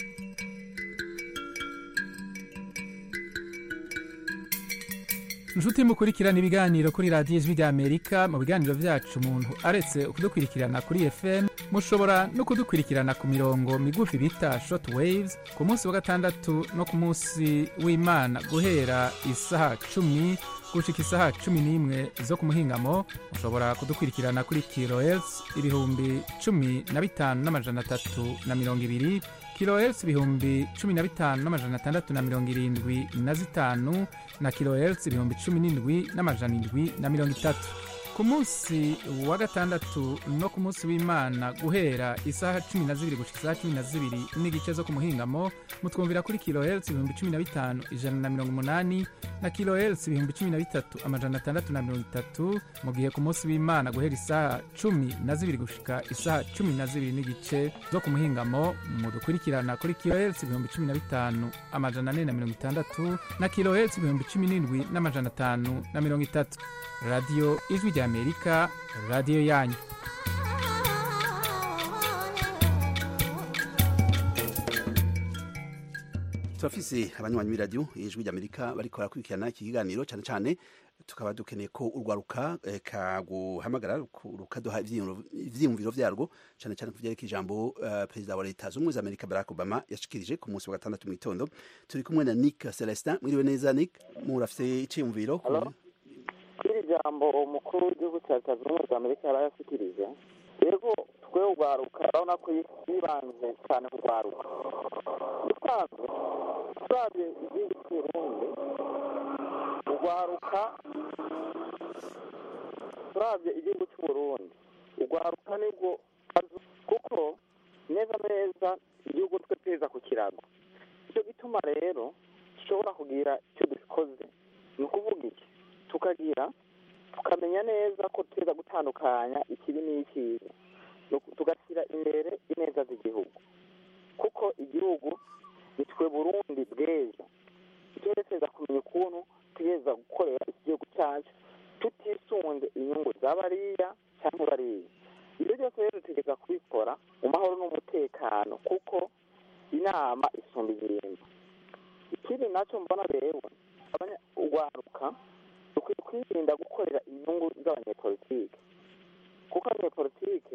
Nshuti mukurikirana ibiganiro kuri radiyo Ijwi ry'Amerika, mu biganiro vyacu umuntu aretse kudukurikirana kuri F M, mushobora no kudukurikirana ku mirongo migufi bita short waves ku munsi wa gatandatu no ku munsi w'Imana guhera isaha cumi gushika isaha cumi n'imwe zo ku muhingamo. Mushobora kudukurikirana kuri kilohertz ibihumbi cumi na bitanu n'amajana atatu na mirongo ibiri, kilohertz ibihumbi cumi na bitanu n'amajana atandatu na mirongo irindwi na zitanu, na kilohertz ibihumbi cumi n'indwi n'amajana indwi na mirongo itatu. Ku munsi wa gatandatu no ku munsi w'Imana guhera isaha cumi na zibiri gushika isaha cumi na zibiri n'igice zo ku muhingamo, mutwumvira kuri kilohertz ibihumbi cumi na bitanu ijana na mirongo umunani, na kilohertz ibihumbi cumi na bitatu amajana atandatu na mirongo itatu. Mu gihe ku munsi w'Imana guhera isaha cumi na zibiri gushika isaha cumi na zibiri n'igice zo ku muhingamo, mudukurikirana kuri kilohertz ibihumbi cumi na bitanu amajana ane na mirongo itandatu, na kilohertz ibihumbi cumi n'indwi n'amajana atanu na mirongo itatu. Radio Ijwi ry'Amerika, radio yanyu. Turafise abanywanyi b'iradiyo Ijwi ry'Amerika bariko barakurikirana iki kiganiro, cyane cyane tukaba dukeneye ko urwaruka kaguhamagara rukaduha ivyiyumviro vyarwo, cyane cyane kuvyerekeye ijambo uh, perezida wa leta z'ubumwe za Amerika Barack Obama yashikirije ku munsi wa gatandatu mu gitondo. Turi kumwe na Nick Celestin. Mwiriwe neza Nick, murafise iciyumviro? Kiri jambo umukuru w'igihugu cya Leta Zunze Ubumwe za Amerika yarayashikirije, rero twe urwaruka urabona ko yibanze cyane ku rwaruka. Usanzwe turabye igihugu cy'Uburundi, urwaruka turabye igihugu cy'Uburundi, urwaruka nibwo kuko neza neza igihugu twe tweza ku kirago. Icyo gituma rero dushobora kugira icyo dukoze, ni ukuvuga iki, tukagira tukamenya neza ko tuza gutandukanya ikibi n'ikiza. tugashyira imbere ineza z'igihugu kuko igihugu nitwe burundi bw'ejo tugerageza kumenya ukuntu tugeza gukorera igihugu cyacu tutisunze inyungu z'abariya cyangwa bariya ibyo byose rero tugeza kubikora mu mahoro n'umutekano kuko inama isumba ibintu ikindi nacyo mbona rero urwaruka dukwiye kwirinda gukorera inyungu z'abanyepolitike kuko abanyepolitike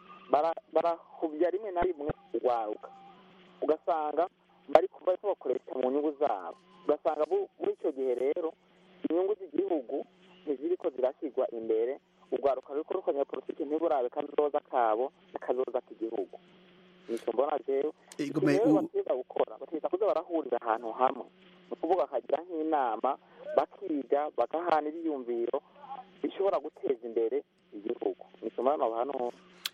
barahubya rimwe na rimwe urwaruka ugasanga bari bakoresha mu nyungu zabo ugasanga muri icyo gihe rero inyungu z'igihugu ntiziri ko zirashyirwa imbere urwaruka ruri kuruka abanyepolitike ntiburabe kazoza kabo n'akazoza k'igihugu nicyo mbona rero icyo rero bategeza gukora bategeza kuza barahurira ahantu hamwe ni ukuvuga bakagira nk'inama bakiga bagahana ibyiyumviro bishobora guteza imbere igihugu nicyo mbona hano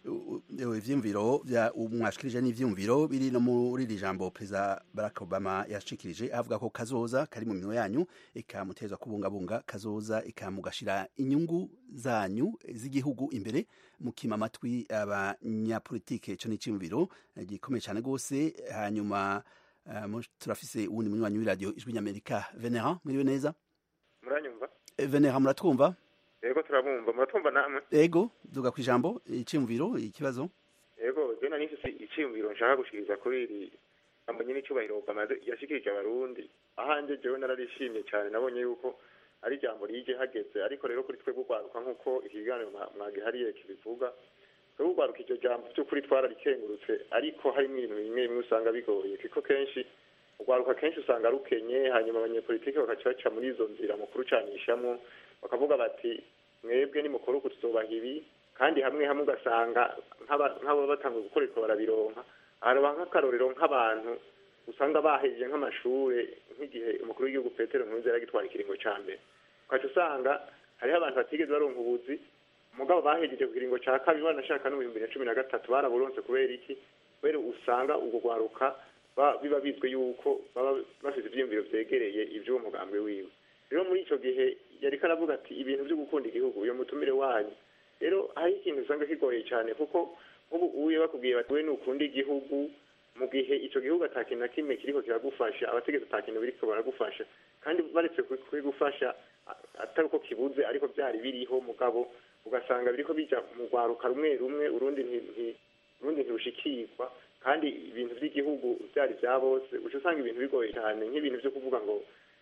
ivyumviro vya umwashikirije n'ivyumviro biri no muri iri jambo Perezida Barack Obama yashikirije avuga ko kazoza kari mu minwe yanyu ikamutezwa kubungabunga kazoza ikamugashira inyungu zanyu z'igihugu imbere mukima amatwi abanyapolitike ico n'iciyumviro gikomeye cyane gose hanyuma uh, turafise uwundi munywanyi w'iradio ijwi ry'Amerika Venera mwiriwe neza muranyumva Venera muratwumva Ego turabumva muratumva namwe Ego duga kwijambo iciyumviro ikibazo Ego je nari nfise iciyumviro nshaka gushikiriza kuri iri ambanye n'icubahiro Obama yashikirije abarundi ahanje jewe nararishimye cyane nabonye yuko ari jambo rije hageze ariko rero kuri twe gugwaruka nkuko ikiganiro mwagihariye kibivuga twe gugwaruka iryo jambo cyo kuri twararikengurutse ariko hari ibintu bimwe bimwe usanga bigoye kiko kenshi ugwaruka kenshi usanga rukenye hanyuma abanyepolitike bakacaca muri izo nzira mukuru canishamo bakavuga bati mwebwe ni mukuru uko tuzobaha ibi kandi hamwe hamwe ugasanga nk'abo batanga gukorerwa barabironka haba nk'akarorero nk'abantu usanga bahejeje nk'amashure nk'igihe umukuru w'igihugu Petero Nkurunziza yaragitwara ikiringo ca mbere ukaca usanga hariho abantu batigeze baronka ubuzi mugabo bahejeje ku kiringo ca kabiri banashaka no mu bihumbi bibiri na cumi na gatatu baraburonse kubera iki kubera usanga ubwo rwaruka biba bizwe yuko baba bafite ivyiyumviro vyegereye ivy'uwo mugambwe wiwe rero muri ico gihe yariko aravuga ati ibintu byo gukunda igihugu uyo mutumire wanyu rero hari ikintu usanga kigoye cyane kuko ubu uye bakubwiye bati we nukunda igihugu mu gihe ico gihugu atakintu na kimwe kiriko kiragufasha abategetse atakintu biriko baragufasha kandi baretse kwigufasha atari uko kibuze ariko byari biriho mugabo ugasanga biriko bija mu rwaruka rumwe rumwe urundi nti urundi ntirushikirwa kandi ibintu by'igihugu byari bya bose uca usanga ibintu bigoye cyane nk'ibintu byo kuvuga ngo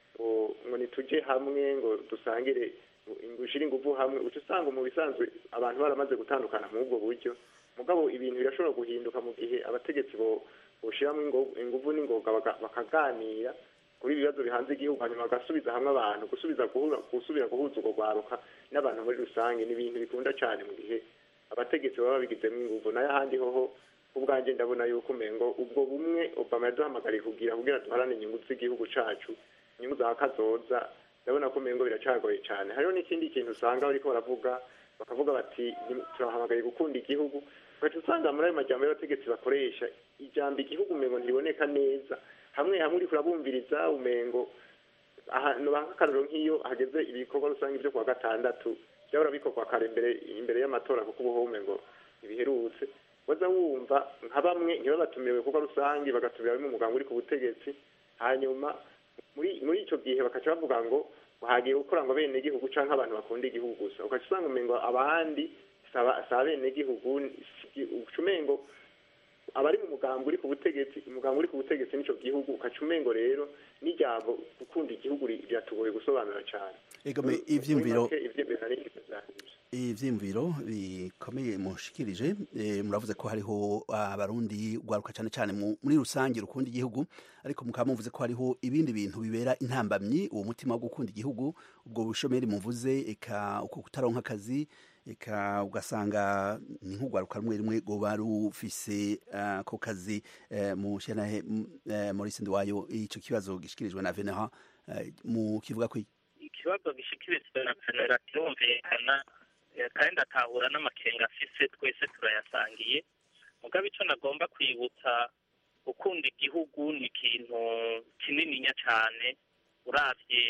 ngo nituje hamwe ngo dusangire ngushira ingufu hamwe uca usanga mu bisanzwe abantu baramaze gutandukana mu ubwo buryo mugabo ibintu birashobora guhinduka mu gihe abategetsi bo boshiramo ingufu n'ingoga bakaganira kuri ibibazo bihanze igihugu hanyuma bagasubiza hamwe abantu gusubiza guhura gusubira guhuza urwo rwaruka n'abantu muri rusange ni ibintu bikunda cyane mu gihe abategetsi baba babigizemo ingufu nayo ahandi hoho ubwanjye ndabona yuko umengo ubwo bumwe Obama yaduhamagariye kugira kugira duharane inyungu z'igihugu cacu inyungu za kazoza ndabona ko umengo biracagoye cyane hariho n'ikindi kintu usanga bariko baravuga bakavuga bati turahamagaye gukunda igihugu ugaca usanga muri ayo majambo y'abategetsi bakoresha ijambo igihugu umengo ntiriboneka neza hamwe hamwe uriko urabumviriza umengo ahantu nk'akarorero nk'iyo hageze ibikorwa rusange byo kuwa gatandatu byahora bikorwa kare imbere imbere y'amatora kuko ubu umengo ibiherutse waza wumva nka bamwe ntibabatumiwe kuko rusange bagatumira bimwe umuganga uri ku butegetsi hanyuma muri muri ico gihe bakaca bavuga ngo hagiye gukora ngo bene igihugu canke abantu bakunda igihugu gusa ukaca usanga umengo abandi saba bene igihugu ucumengo abari mu mugambwe uri ku butegetsi umugambwe uri ku butegetsi n'ico gihugu ukaca umengo rero n'ijambo gukunda igihugu ryatugoye gusobanura cyane egome ivyumviro ivyumviro bikomeye mushikirije muravuze ko hariho abarundi gwaruka cyane cyane muri rusange rukunda igihugu ariko mukaba muvuze ko hariho ibindi bintu bibera intambamyi uwo mutima wo gukunda igihugu ubwo bushomeri muvuze eka uko kutaronka akazi eka ugasanga ni nk'ugwaruka rumwe rumwe goba rufise ko kazi mu shenahe muri sindi wayo ico kibazo gishikirijwe na Venera mu kivuga ko ikibazo gishikirizwa na Venera kirumvikana kandi atahura n'amakenga afise twese turayasangiye mugabo ico nagomba kwibutsa gukunda igihugu ni ikintu kinininya cane uravye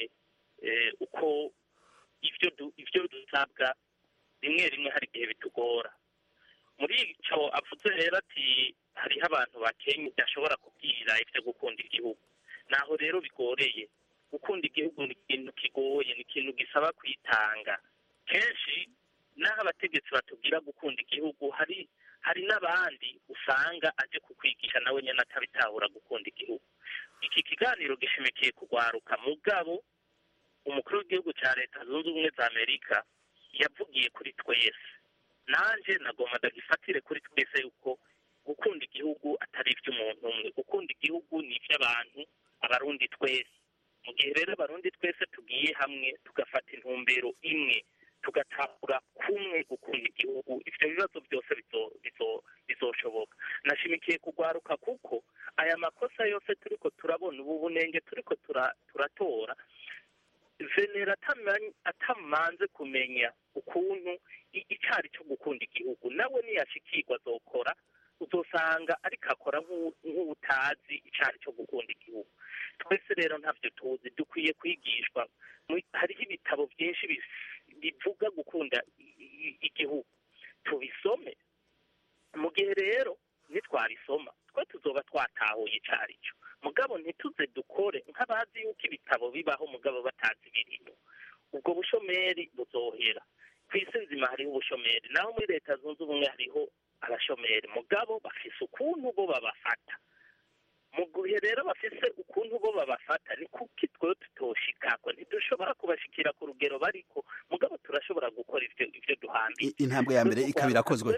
uko ivyo ivyo dusabwa rimwe rimwe hari igihe bitugora muri icyo avuze rero ati hariho abantu bakenya udashobora kubwira ibyo gukunda igihugu naho rero bigoreye gukunda igihugu ni ikintu kigoye ni ikintu gisaba kwitanga kenshi n'aho abategetsi batubwira gukunda igihugu hari hari n'abandi usanga aje kukwigisha nawe nyine atabitahura gukunda igihugu iki kiganiro gishimikiye kugwaruka mugabo umukuru w'igihugu cya leta zunze ubumwe za amerika yavugiye kuri twese nanjye nagomba ndagifatire kuri twese yuko gukunda igihugu atari iby'umuntu umwe gukunda igihugu ni iby'abantu abarundi twese mu gihe rero abarundi twese tugiye hamwe tugafata intumbero imwe tugatahura kumwe gukunda igihugu ibyo bibazo byose bizoshoboka nashimikiye kugwaruka kuko aya makosa yose turiko turabona ubu bunenge turiko turatora venera atamanze kumenya ukuntu icyari cyo gukunda igihugu nawe niyashikirwa azokora uzosanga ariko akora nk'ubutazi icyari cyo gukunda igihugu twese rero ntabyo tuzi dukwiye kwigishwa hariho ibitabo byinshi bivuga gukunda igihugu tubisome mu gihe rero nitwarisoma twe tuzoba twatahuye icyari cyo mugabo ntituze dukore nk'abazi yuko ibitabo bibaho mugabo batazi ibintu ubwo bushomeri buzohera ku isi nzima hariho ubushomeri naho muri leta zunze ubumwe hariho abashomeri mugabo bafise ukuntu bo babafata mu gihe rero bafise ukuntu bo babafata ni kuki twe tutoshikako ntidushobora kubashikira ku rugero bariko mugabo turashobora gukora ivyo ivyo duhambiye intambwe ya mbere ikaba irakozwe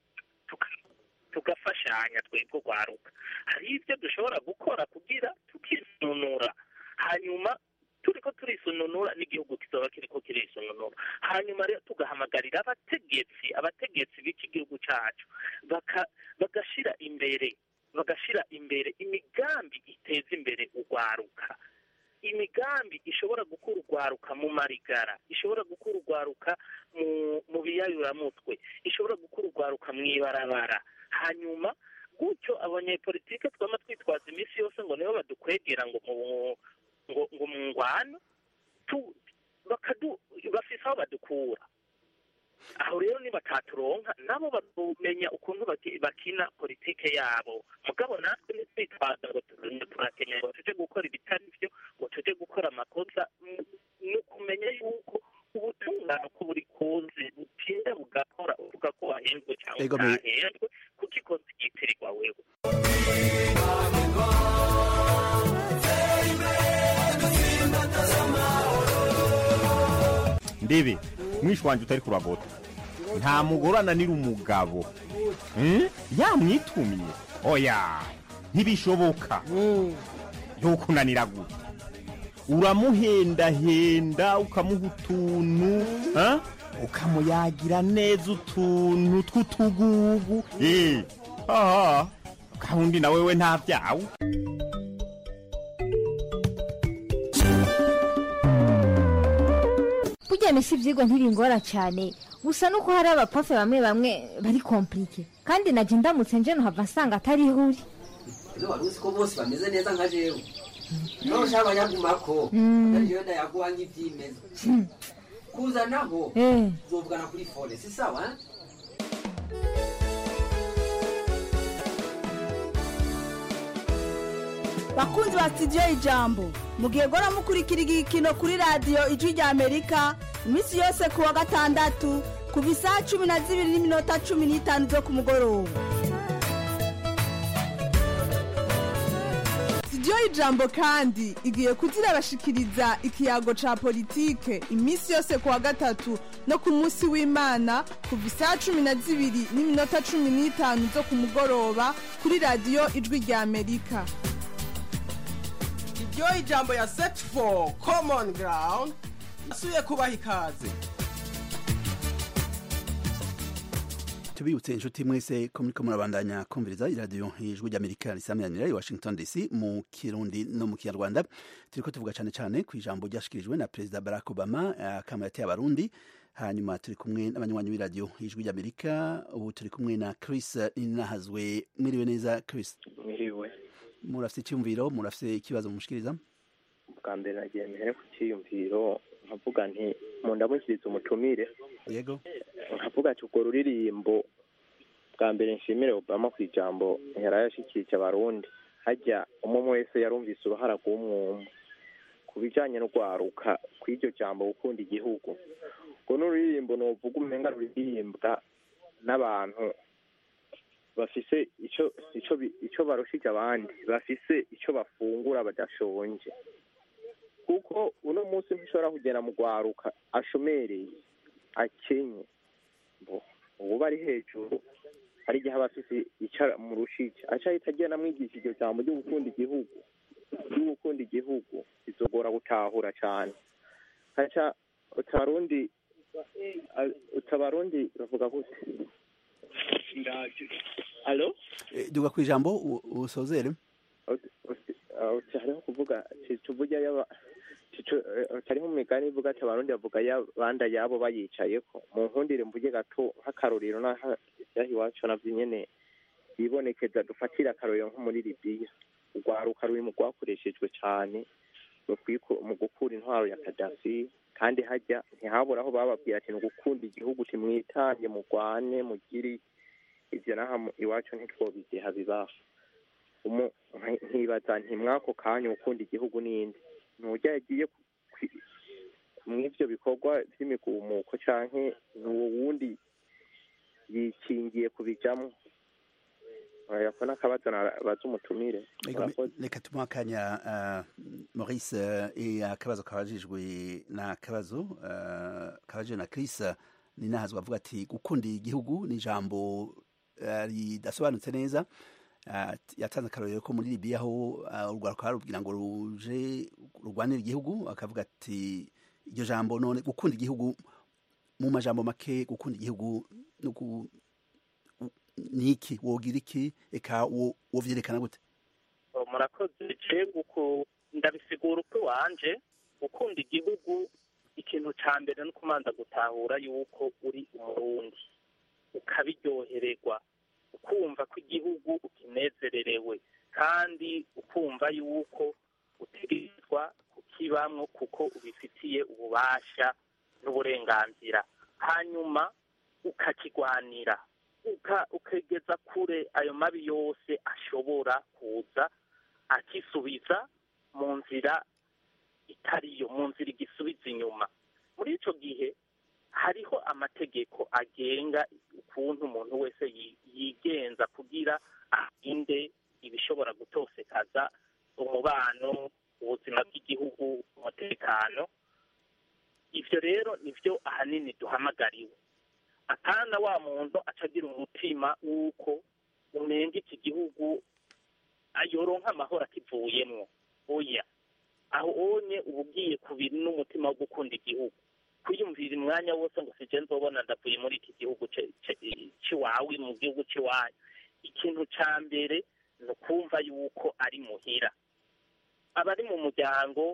tugafashanya twebwe gwaruka hari ibyo dushobora gukora kugira tukisununura hanyuma turiko turisununura n'igihugu kizoba kiriko kirisununura hanyuma rero tugahamagarira abategetsi abategetsi b'iki gihugu cacu bagashira imbere bagashira imbere imigambi iteza imbere ugwaruka imigambi ishobora gukura ugwaruka mu marigara ishobora gukura ugwaruka mu mu biyayuramutwe ishobora gukura ugwaruka mu ibarabara hanyuma gutyo abanyepolitike twama twitwaza iminsi yose ngo nibo badukwegera ngo mu ngo ngo mu ngwano tu bakadu bafise aho badukura aho rero ni bataturonka nabo bakumenya ukuntu bakina politike yabo mugabo natwe ntitwitwaza ngo turakenya ngo tuje gukora ibitari byo ngo tuje gukora amakosa ni ukumenya yuko ubutungane uko buri kuzi butinda bugakora uvuga ko wahembwe cyangwa utahembwe kuko ikoze yitirirwa wewe ndebe mwishi wanje utari kuragota nta mugore ananira umugabo yamwitumye oya ntibishoboka ntukunanira gute uramuhendahenda ukamuha utuntu ukamuyagira neza utuntu tw'utugugu aha kandi nawe we nta byawe burya misi ibyigwa ntibingora cyane gusa nuko hari abapafe bamwe bamwe bari komplike kandi najye ndamutse nje nuhava nsanga atari ihuri wari uzi ko bose bameze neza nka jewe nawe ushaka abanyagumako ariyo ndayaguha nk'ibyimeza kuza naho uzovugana kuri fone si sawa bakunzi ba studio ijambo mugiye gora mukurikira igikino kuri radio ijwi rya Amerika iminsi yose kuwa gatandatu kuva isaha cumi na zibiri n'iminota cumi n'itanu zo ku mugoroba. Studio ijambo kandi igiye kugira bashikiriza ikiyago ca politike iminsi yose kuwa gatatu no ku munsi w'Imana kuva isaha cumi na zibiri n'iminota cumi n'itanu zo ku mugoroba kuri radio ijwi rya Amerika. Iryo ijambo ya set for common ground asuye kubaha ikaze. Tubibutse inshuti mwese ko muriko murabandanya kumviriza iradiyo ijwi ry'Amerika risamiranira i Washington D C mu Kirundi no mu Kinyarwanda. Turiko tuvuga cyane cyane ku ijambo ryashikirijwe na Perezida Barack Obama akama yateye abarundi. Hanyuma turi kumwe n'abanywanyi b'iradiyo ijwi ry'Amerika. Ubu turi kumwe na Chris Inahazwe. Mwiriwe neza Chris? Mwiriwe. Murafite icyumviro, murafite ikibazo mushikiriza? Bwa mbere nagiye mbere ku cyiyumviro nkavuga nti mu ndamukiriza umutumire. Yego. Nkavuga ati urwo ruririmbo bwa mbere nshimire Obama ku ijambo yarayashikirije abarundi hajya umwe wese yarumvise uruhara rw'umwumwe ku bijanye no gwaruka kw'iryo jambo gukunda igihugu ngo n'uririmbo novuga umenga ruririmbwa n'abantu bafise ico ico ico barushije abandi bafise ico bafungura badashonje kuko uno munsi ntishobora kugera mu gwaruka ashomereye akenye bo ubu bari hejuru hari igihe abafise icara mu rushije aca ahita agenda amwigisha iryo jambo ryo gukunda igihugu ryo gukunda igihugu bizogora gutahura cane haca utabarundi utabarundi bavuga gute alo duga ku ijambo usozere hariho kuvuga tuvuga yaba hariho umugani ivuga ati abarundi bavuga yabanda yabo bayicayeko mu nkundire mvuge gato nk'akarorero n'aho iwacu navyo nyene bibonekeza dufatira akarorero nko muri Libya urwaruka ruri mu rwakoreshejwe cane mu gukura intwaro ya Gaddafi kandi hajya ntihabura aho bababwira ati gukunda igihugu timwitange mugwane mugiri ivyo naha iwacu ntitwobigeha bibaho ntibaza ntimwako kanya gukunda igihugu n'indi nturya yagiye mw'ivyo bikorwa vy'imigumuko canke n'uwo wundi yikingiye kubijamwo yako n'akabazo baza umutumire reka tumuha akanya Maurice akabazo kabajijwe n'akabazo kabajijwe na Chris Ninahazwa avuga ati gukunda igihugu ni ijambo ridasobanutse neza yatanze akarorero ko muri Libya aho urwaruka rubwira ngo ruje rurwanira igihugu akavuga ati iryo jambo none gukunda igihugu mu majambo make gukunda igihugu no niki wogira iki eka wo vyerekana gute murakoze je guko ndabisigura uko wanje gukunda igihugu ikintu ca mbere no kumanza gutahura yuko uri umurundi ukabiryohererwa ukumva ko igihugu ukinezererewe kandi ukumva yuko utegerezwa kukibamwo kuko ubifitiye ububasha n'uburenganzira hanyuma ukakigwanira ukegeza kure ayo mabi yose ashobora kuza akisubiza mu nzira itariyo mu nzira igisubiza inyuma muri ico gihe hariho amategeko agenga ukuntu umuntu wese yigenza kugira ahinde ibishobora gutosekaza umubano ubuzima bw'igihugu umutekano ivyo rero nivyo ahanini duhamagariwe atana wa muntu acagira umutima w'uko umenga iki gihugu ayoronka amahoro akivuyemwo oya aho onye ubugiye kubiri n'umutima wo gukunda igihugu kwiyumvira umwanya wose ngo sije nzobona ndavuye muri iki gihugu ciwawe mu gihugu ciwawe ikintu ca mbere ni ukumva yuko ari muhira abari mu muryango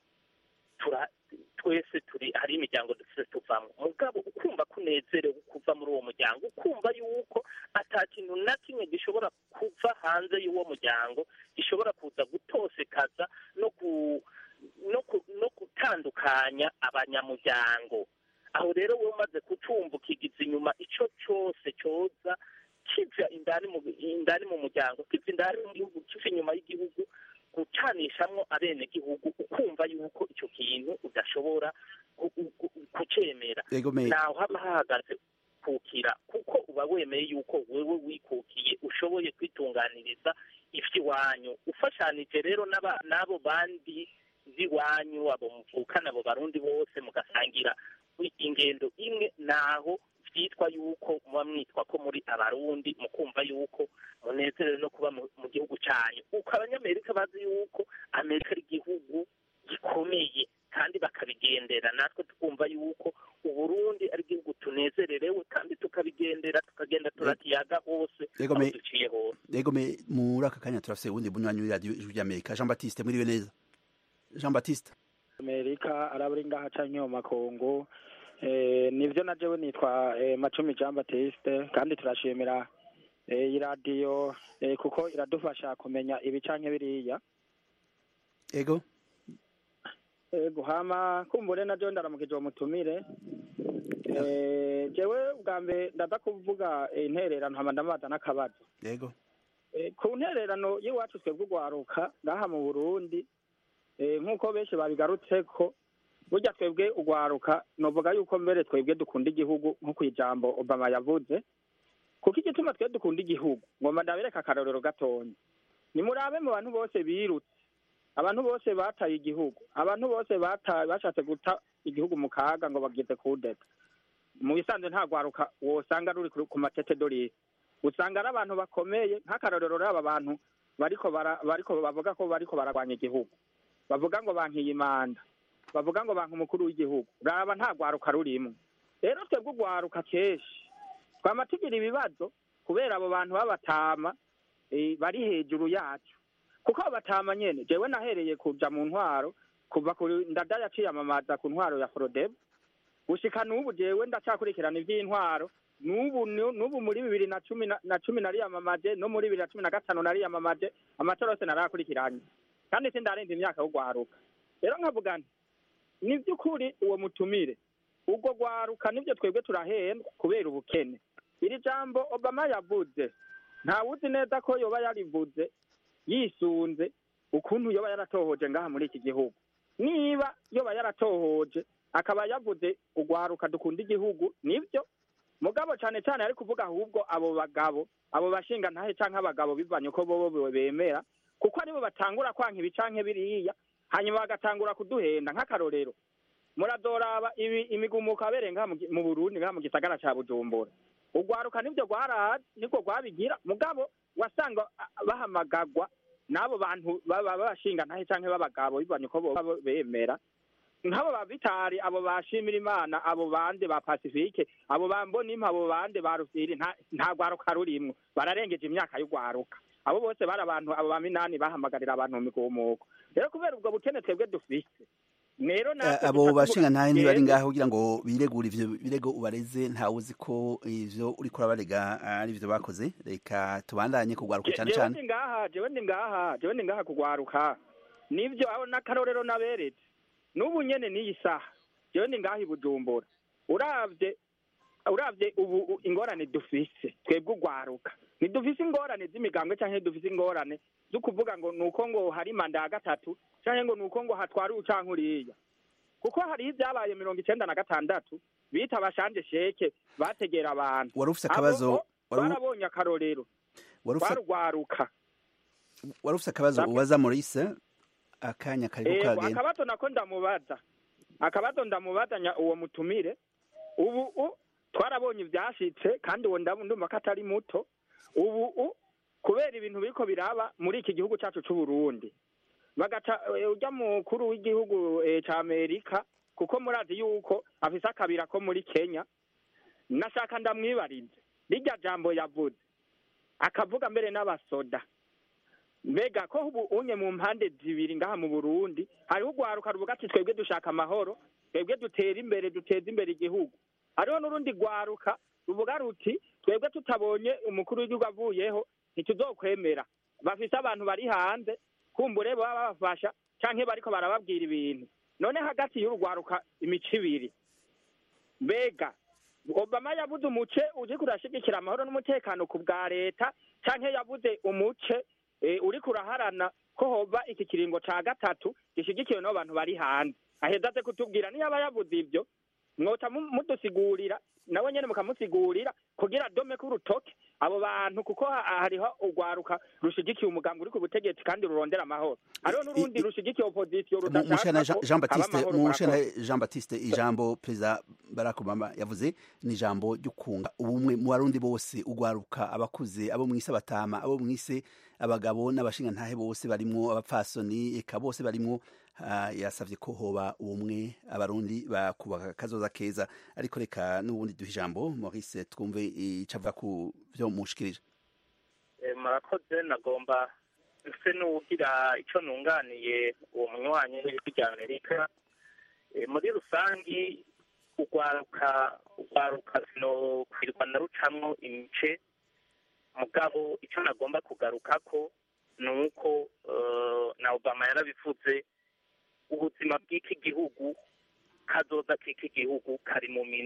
twese turi hari imiryango dufise tuvamwo mugabo ukumva kunezerewe kuva muri uwo muryango ukumva yuko ata kintu na kimwe gishobora kuva hanze y'uwo muryango gishobora kuza gutosekaza no ku no no gutandukanya abanyamuryango aho rero wowe umaze kucumva ukigiza inyuma ico cyose cyoza kiva indani mu indani mu muryango kiva indani mu gihugu kiva inyuma y'igihugu gucanishamwo abene gihugu ukumva yuko ico kintu udashobora kucemera naho haba hahagaze kukira kuko uba wemeye yuko wewe wikukiye ushoboye kwitunganiriza ivy'iwanyu ufashanije rero n'abo bandi z'iwanyu abo muvukana abo barundi bose mugasangira ingendo imwe naho vyitwa yuko muba mwitwa ko muri abarundi mukumva yuko munezerewe no kuba mu gihugu canyu uko abanyamerika bazi yuko amerika ari igihugu gikomeye kandi bakabigendera natwe tukumva yuko uburundi ari igihugu tunezererewe kandi tukabigendera tukagenda turatiyaga hose aho duciye hose yego me muri aka kanya turafise uwundi bunywanyi w'iradiyo ijwi ry'amerika Jean Baptiste mwiriwe neza Jean Baptiste Amerika araburi ngaha canke mu makongo eh nivyo najewe nitwa eh, Macumi Jean Baptiste kandi turashimira eh, iradiyo eh, kuko iradufasha kumenya ibicanke biriya ego ego hama kumbure najo ndaramukije uwo mutumire Eh, jewe bwa mbere ndaza kuvuga eh, intererano hama ndamaza n'akabazo. Yego. Eh, ku ntererano y'iwacu twebwe ugwaruka ngaha mu Burundi eh, nk'uko benshi babigarutseko burya twebwe ugwaruka novuga yuko mbere twebwe dukunda igihugu nko kwijambo Obama yavuze kuko igituma twebwe dukunda igihugu ngomba ndabereka akarorero gatonya nimurabe mu bantu bose birutse abantu bose bataye igihugu abantu bose bataye bashatse guta igihugu mu kaga ngo bageze kudeta mu bisanzwe nta gwaruka wosanga ruri ku matete dori usanga ari abantu bakomeye nk'akarorero raba abantu bariko bara, bariko bavuga ko bariko baragwanya igihugu bavuga ngo bankiye imanda bavuga ngo banka umukuru w'igihugu raba nta gwaruka rurimo rero twebwe ugwaruka keshi twama tugira ibibazo kubera abo bantu b'abatama e, bari hejuru yacu kuko abatama nyene jewe nahereye kuja mu ntwaro kuva kuri ndada yaciye amamaza ku ntwaro ya Frodeb gushika n'ubu jewe ndacakurikirana ivy'intwaro n'ubu n'ubu muri bibiri na cumi na cumi nari amamaje no muri bibiri na cumi na gatanu nari amamaje amatora yose narakurikiranye kandi sindarenza imyaka yo gwaruka rero nkavuga nti ni by'ukuri uwo mutumire ubwo gwaruka nivyo twebwe turahendwa kubera ubukene iri jambo Obama yavuze nta wuzi neza ko yoba yarivuze yisunze ukuntu yoba yaratohoje ngaha muri iki gihugu niba yoba yaratohoje akaba yavuze ugwaruka dukunda igihugu nivyo mugabo cyane cyane ari kuvuga ahubwo abo bagabo abo bashinga ntahe canke abagabo bivanye ko bobo bemera kuko aribo batangura kwanka ibicanke biriya hanyuma bagatangura kuduhenda nk'akarorero muradoraba ibi imigumuko abere ngaha mu Burundi ngaha mu gisagara ca Bujumbura ugwaruka nivyo gwarazi niko gwabigira mugabo wasanga bahamagagwa nabo bantu baba bashinga ntahe canke babagabo bivanye ko bobo bemera nk'abo babitari abo bashimira Imana abo bande ba Pacifique abo bambona impa abo bande ba Rufiri nta gwaruka rurimwo bararengeje imyaka y'ugwaruka abo bose bari abantu abo baminani bahamagarira abantu mu migumuko rero kubera ubwo bukene twebwe dufise Nero na abo bashinga ntahe ni bari ngaho kugira ngo biregure ivyo birego ubareze nta uzi ko ivyo uri kurabarega ari ivyo bakoze reka tubandanye kugwaruka cyane cyane jewe ngaha jewe ndi ngaha jewe ndi ngaha kugwaruka nivyo abo nakarorero naberetse nubu nyene ni isaha jewe ndi ngaha ibujumbura uravye uravye ubu ingorane dufise twebwe ugwaruka ni dufise ingorane z'imigambwe canke dufise ingorane zo kuvuga ngo nuko ngo hari manda ya gatatu canke ngo nuko ngo hatwari ucankuriya kuko hari ibyabaye mirongo icenda na gatandatu bita bashanje sheke bategera abantu wari ufise akabazo warabonye akarorero warugwaruka wari ufise akabazo ubaza Maurice akanya kariko kagenda akabazo nako ndamubaza akabazo ndamubazanya uwo mutumire ubu twarabonye ivyashitse kandi wo ndumva ko atari muto ubu kubera ibintu biriko biraba muri iki gihugu cyacu c'u Burundi bagaca ujya mukuru w'igihugu ca Amerika kuko murazi yuko afise akabira ko muri Kenya nashaka ndamwibarize rijya jambo yavuze akavuga mbere n'abasoda mbega ko ubu unye mu mpande zibiri ngaha mu Burundi hariho ugwaruka ruvuga ati twebwe dushaka amahoro twebwe dutera imbere duteza imbere igihugu hariho n'urundi gwaruka ruvuga ruti twebwe tutabonye umukuru w'igihugu avuyeho ntituzokwemera bafise abantu bari hanze kumbure baba babafasha canke bariko barababwira ibintu none hagati y'urugwaruka imico ibiri mbega Obama yavuze umuce uje kurashigikira amahoro n'umutekano ku bwa leta canke yavuze umuce e, uri kuraharana ko hova iki kiringo ca gatatu gishigikiwe n'abantu bari hanze ahezaze kutubwira niyo aba yavuze ivyo mwota mudusigurira nawe nyene mukamusigurira kugira dome ku rutoke abo bantu kuko hariho ugwaruka rushigikiye umugambi uri ku butegetsi kandi rurondera amahoro hariho n'urundi rushigikiye opposition rudashaka Jean Baptiste mushana Jean Baptiste ijambo President Barack Obama yavuze ni ijambo ry'ukunga ubumwe mu barundi bose ugwaruka abakuze abo mwise abatama abo mwise abagabo n'abashinga ntahe bose barimwo abapfasoni eka bose barimwo Uh, yasavye ko hoba ubumwe abarundi bakubaka kazoza keza ariko reka n'ubundi duha ijambo Maurice twumve icavuga ku vyo mushikirije eh, murakoze nagomba se n'ugira ico nunganiye uwo munywanyi w'irya Amerika eh, muri rusangi ugwaruka ugwaruka no kwirwana rucamwo imice mugabo ico nagomba kugarukako nuko uh, na Obama yarabivuze ubuzima bw'iki gihugu kazoza k'iki gihugu kari mu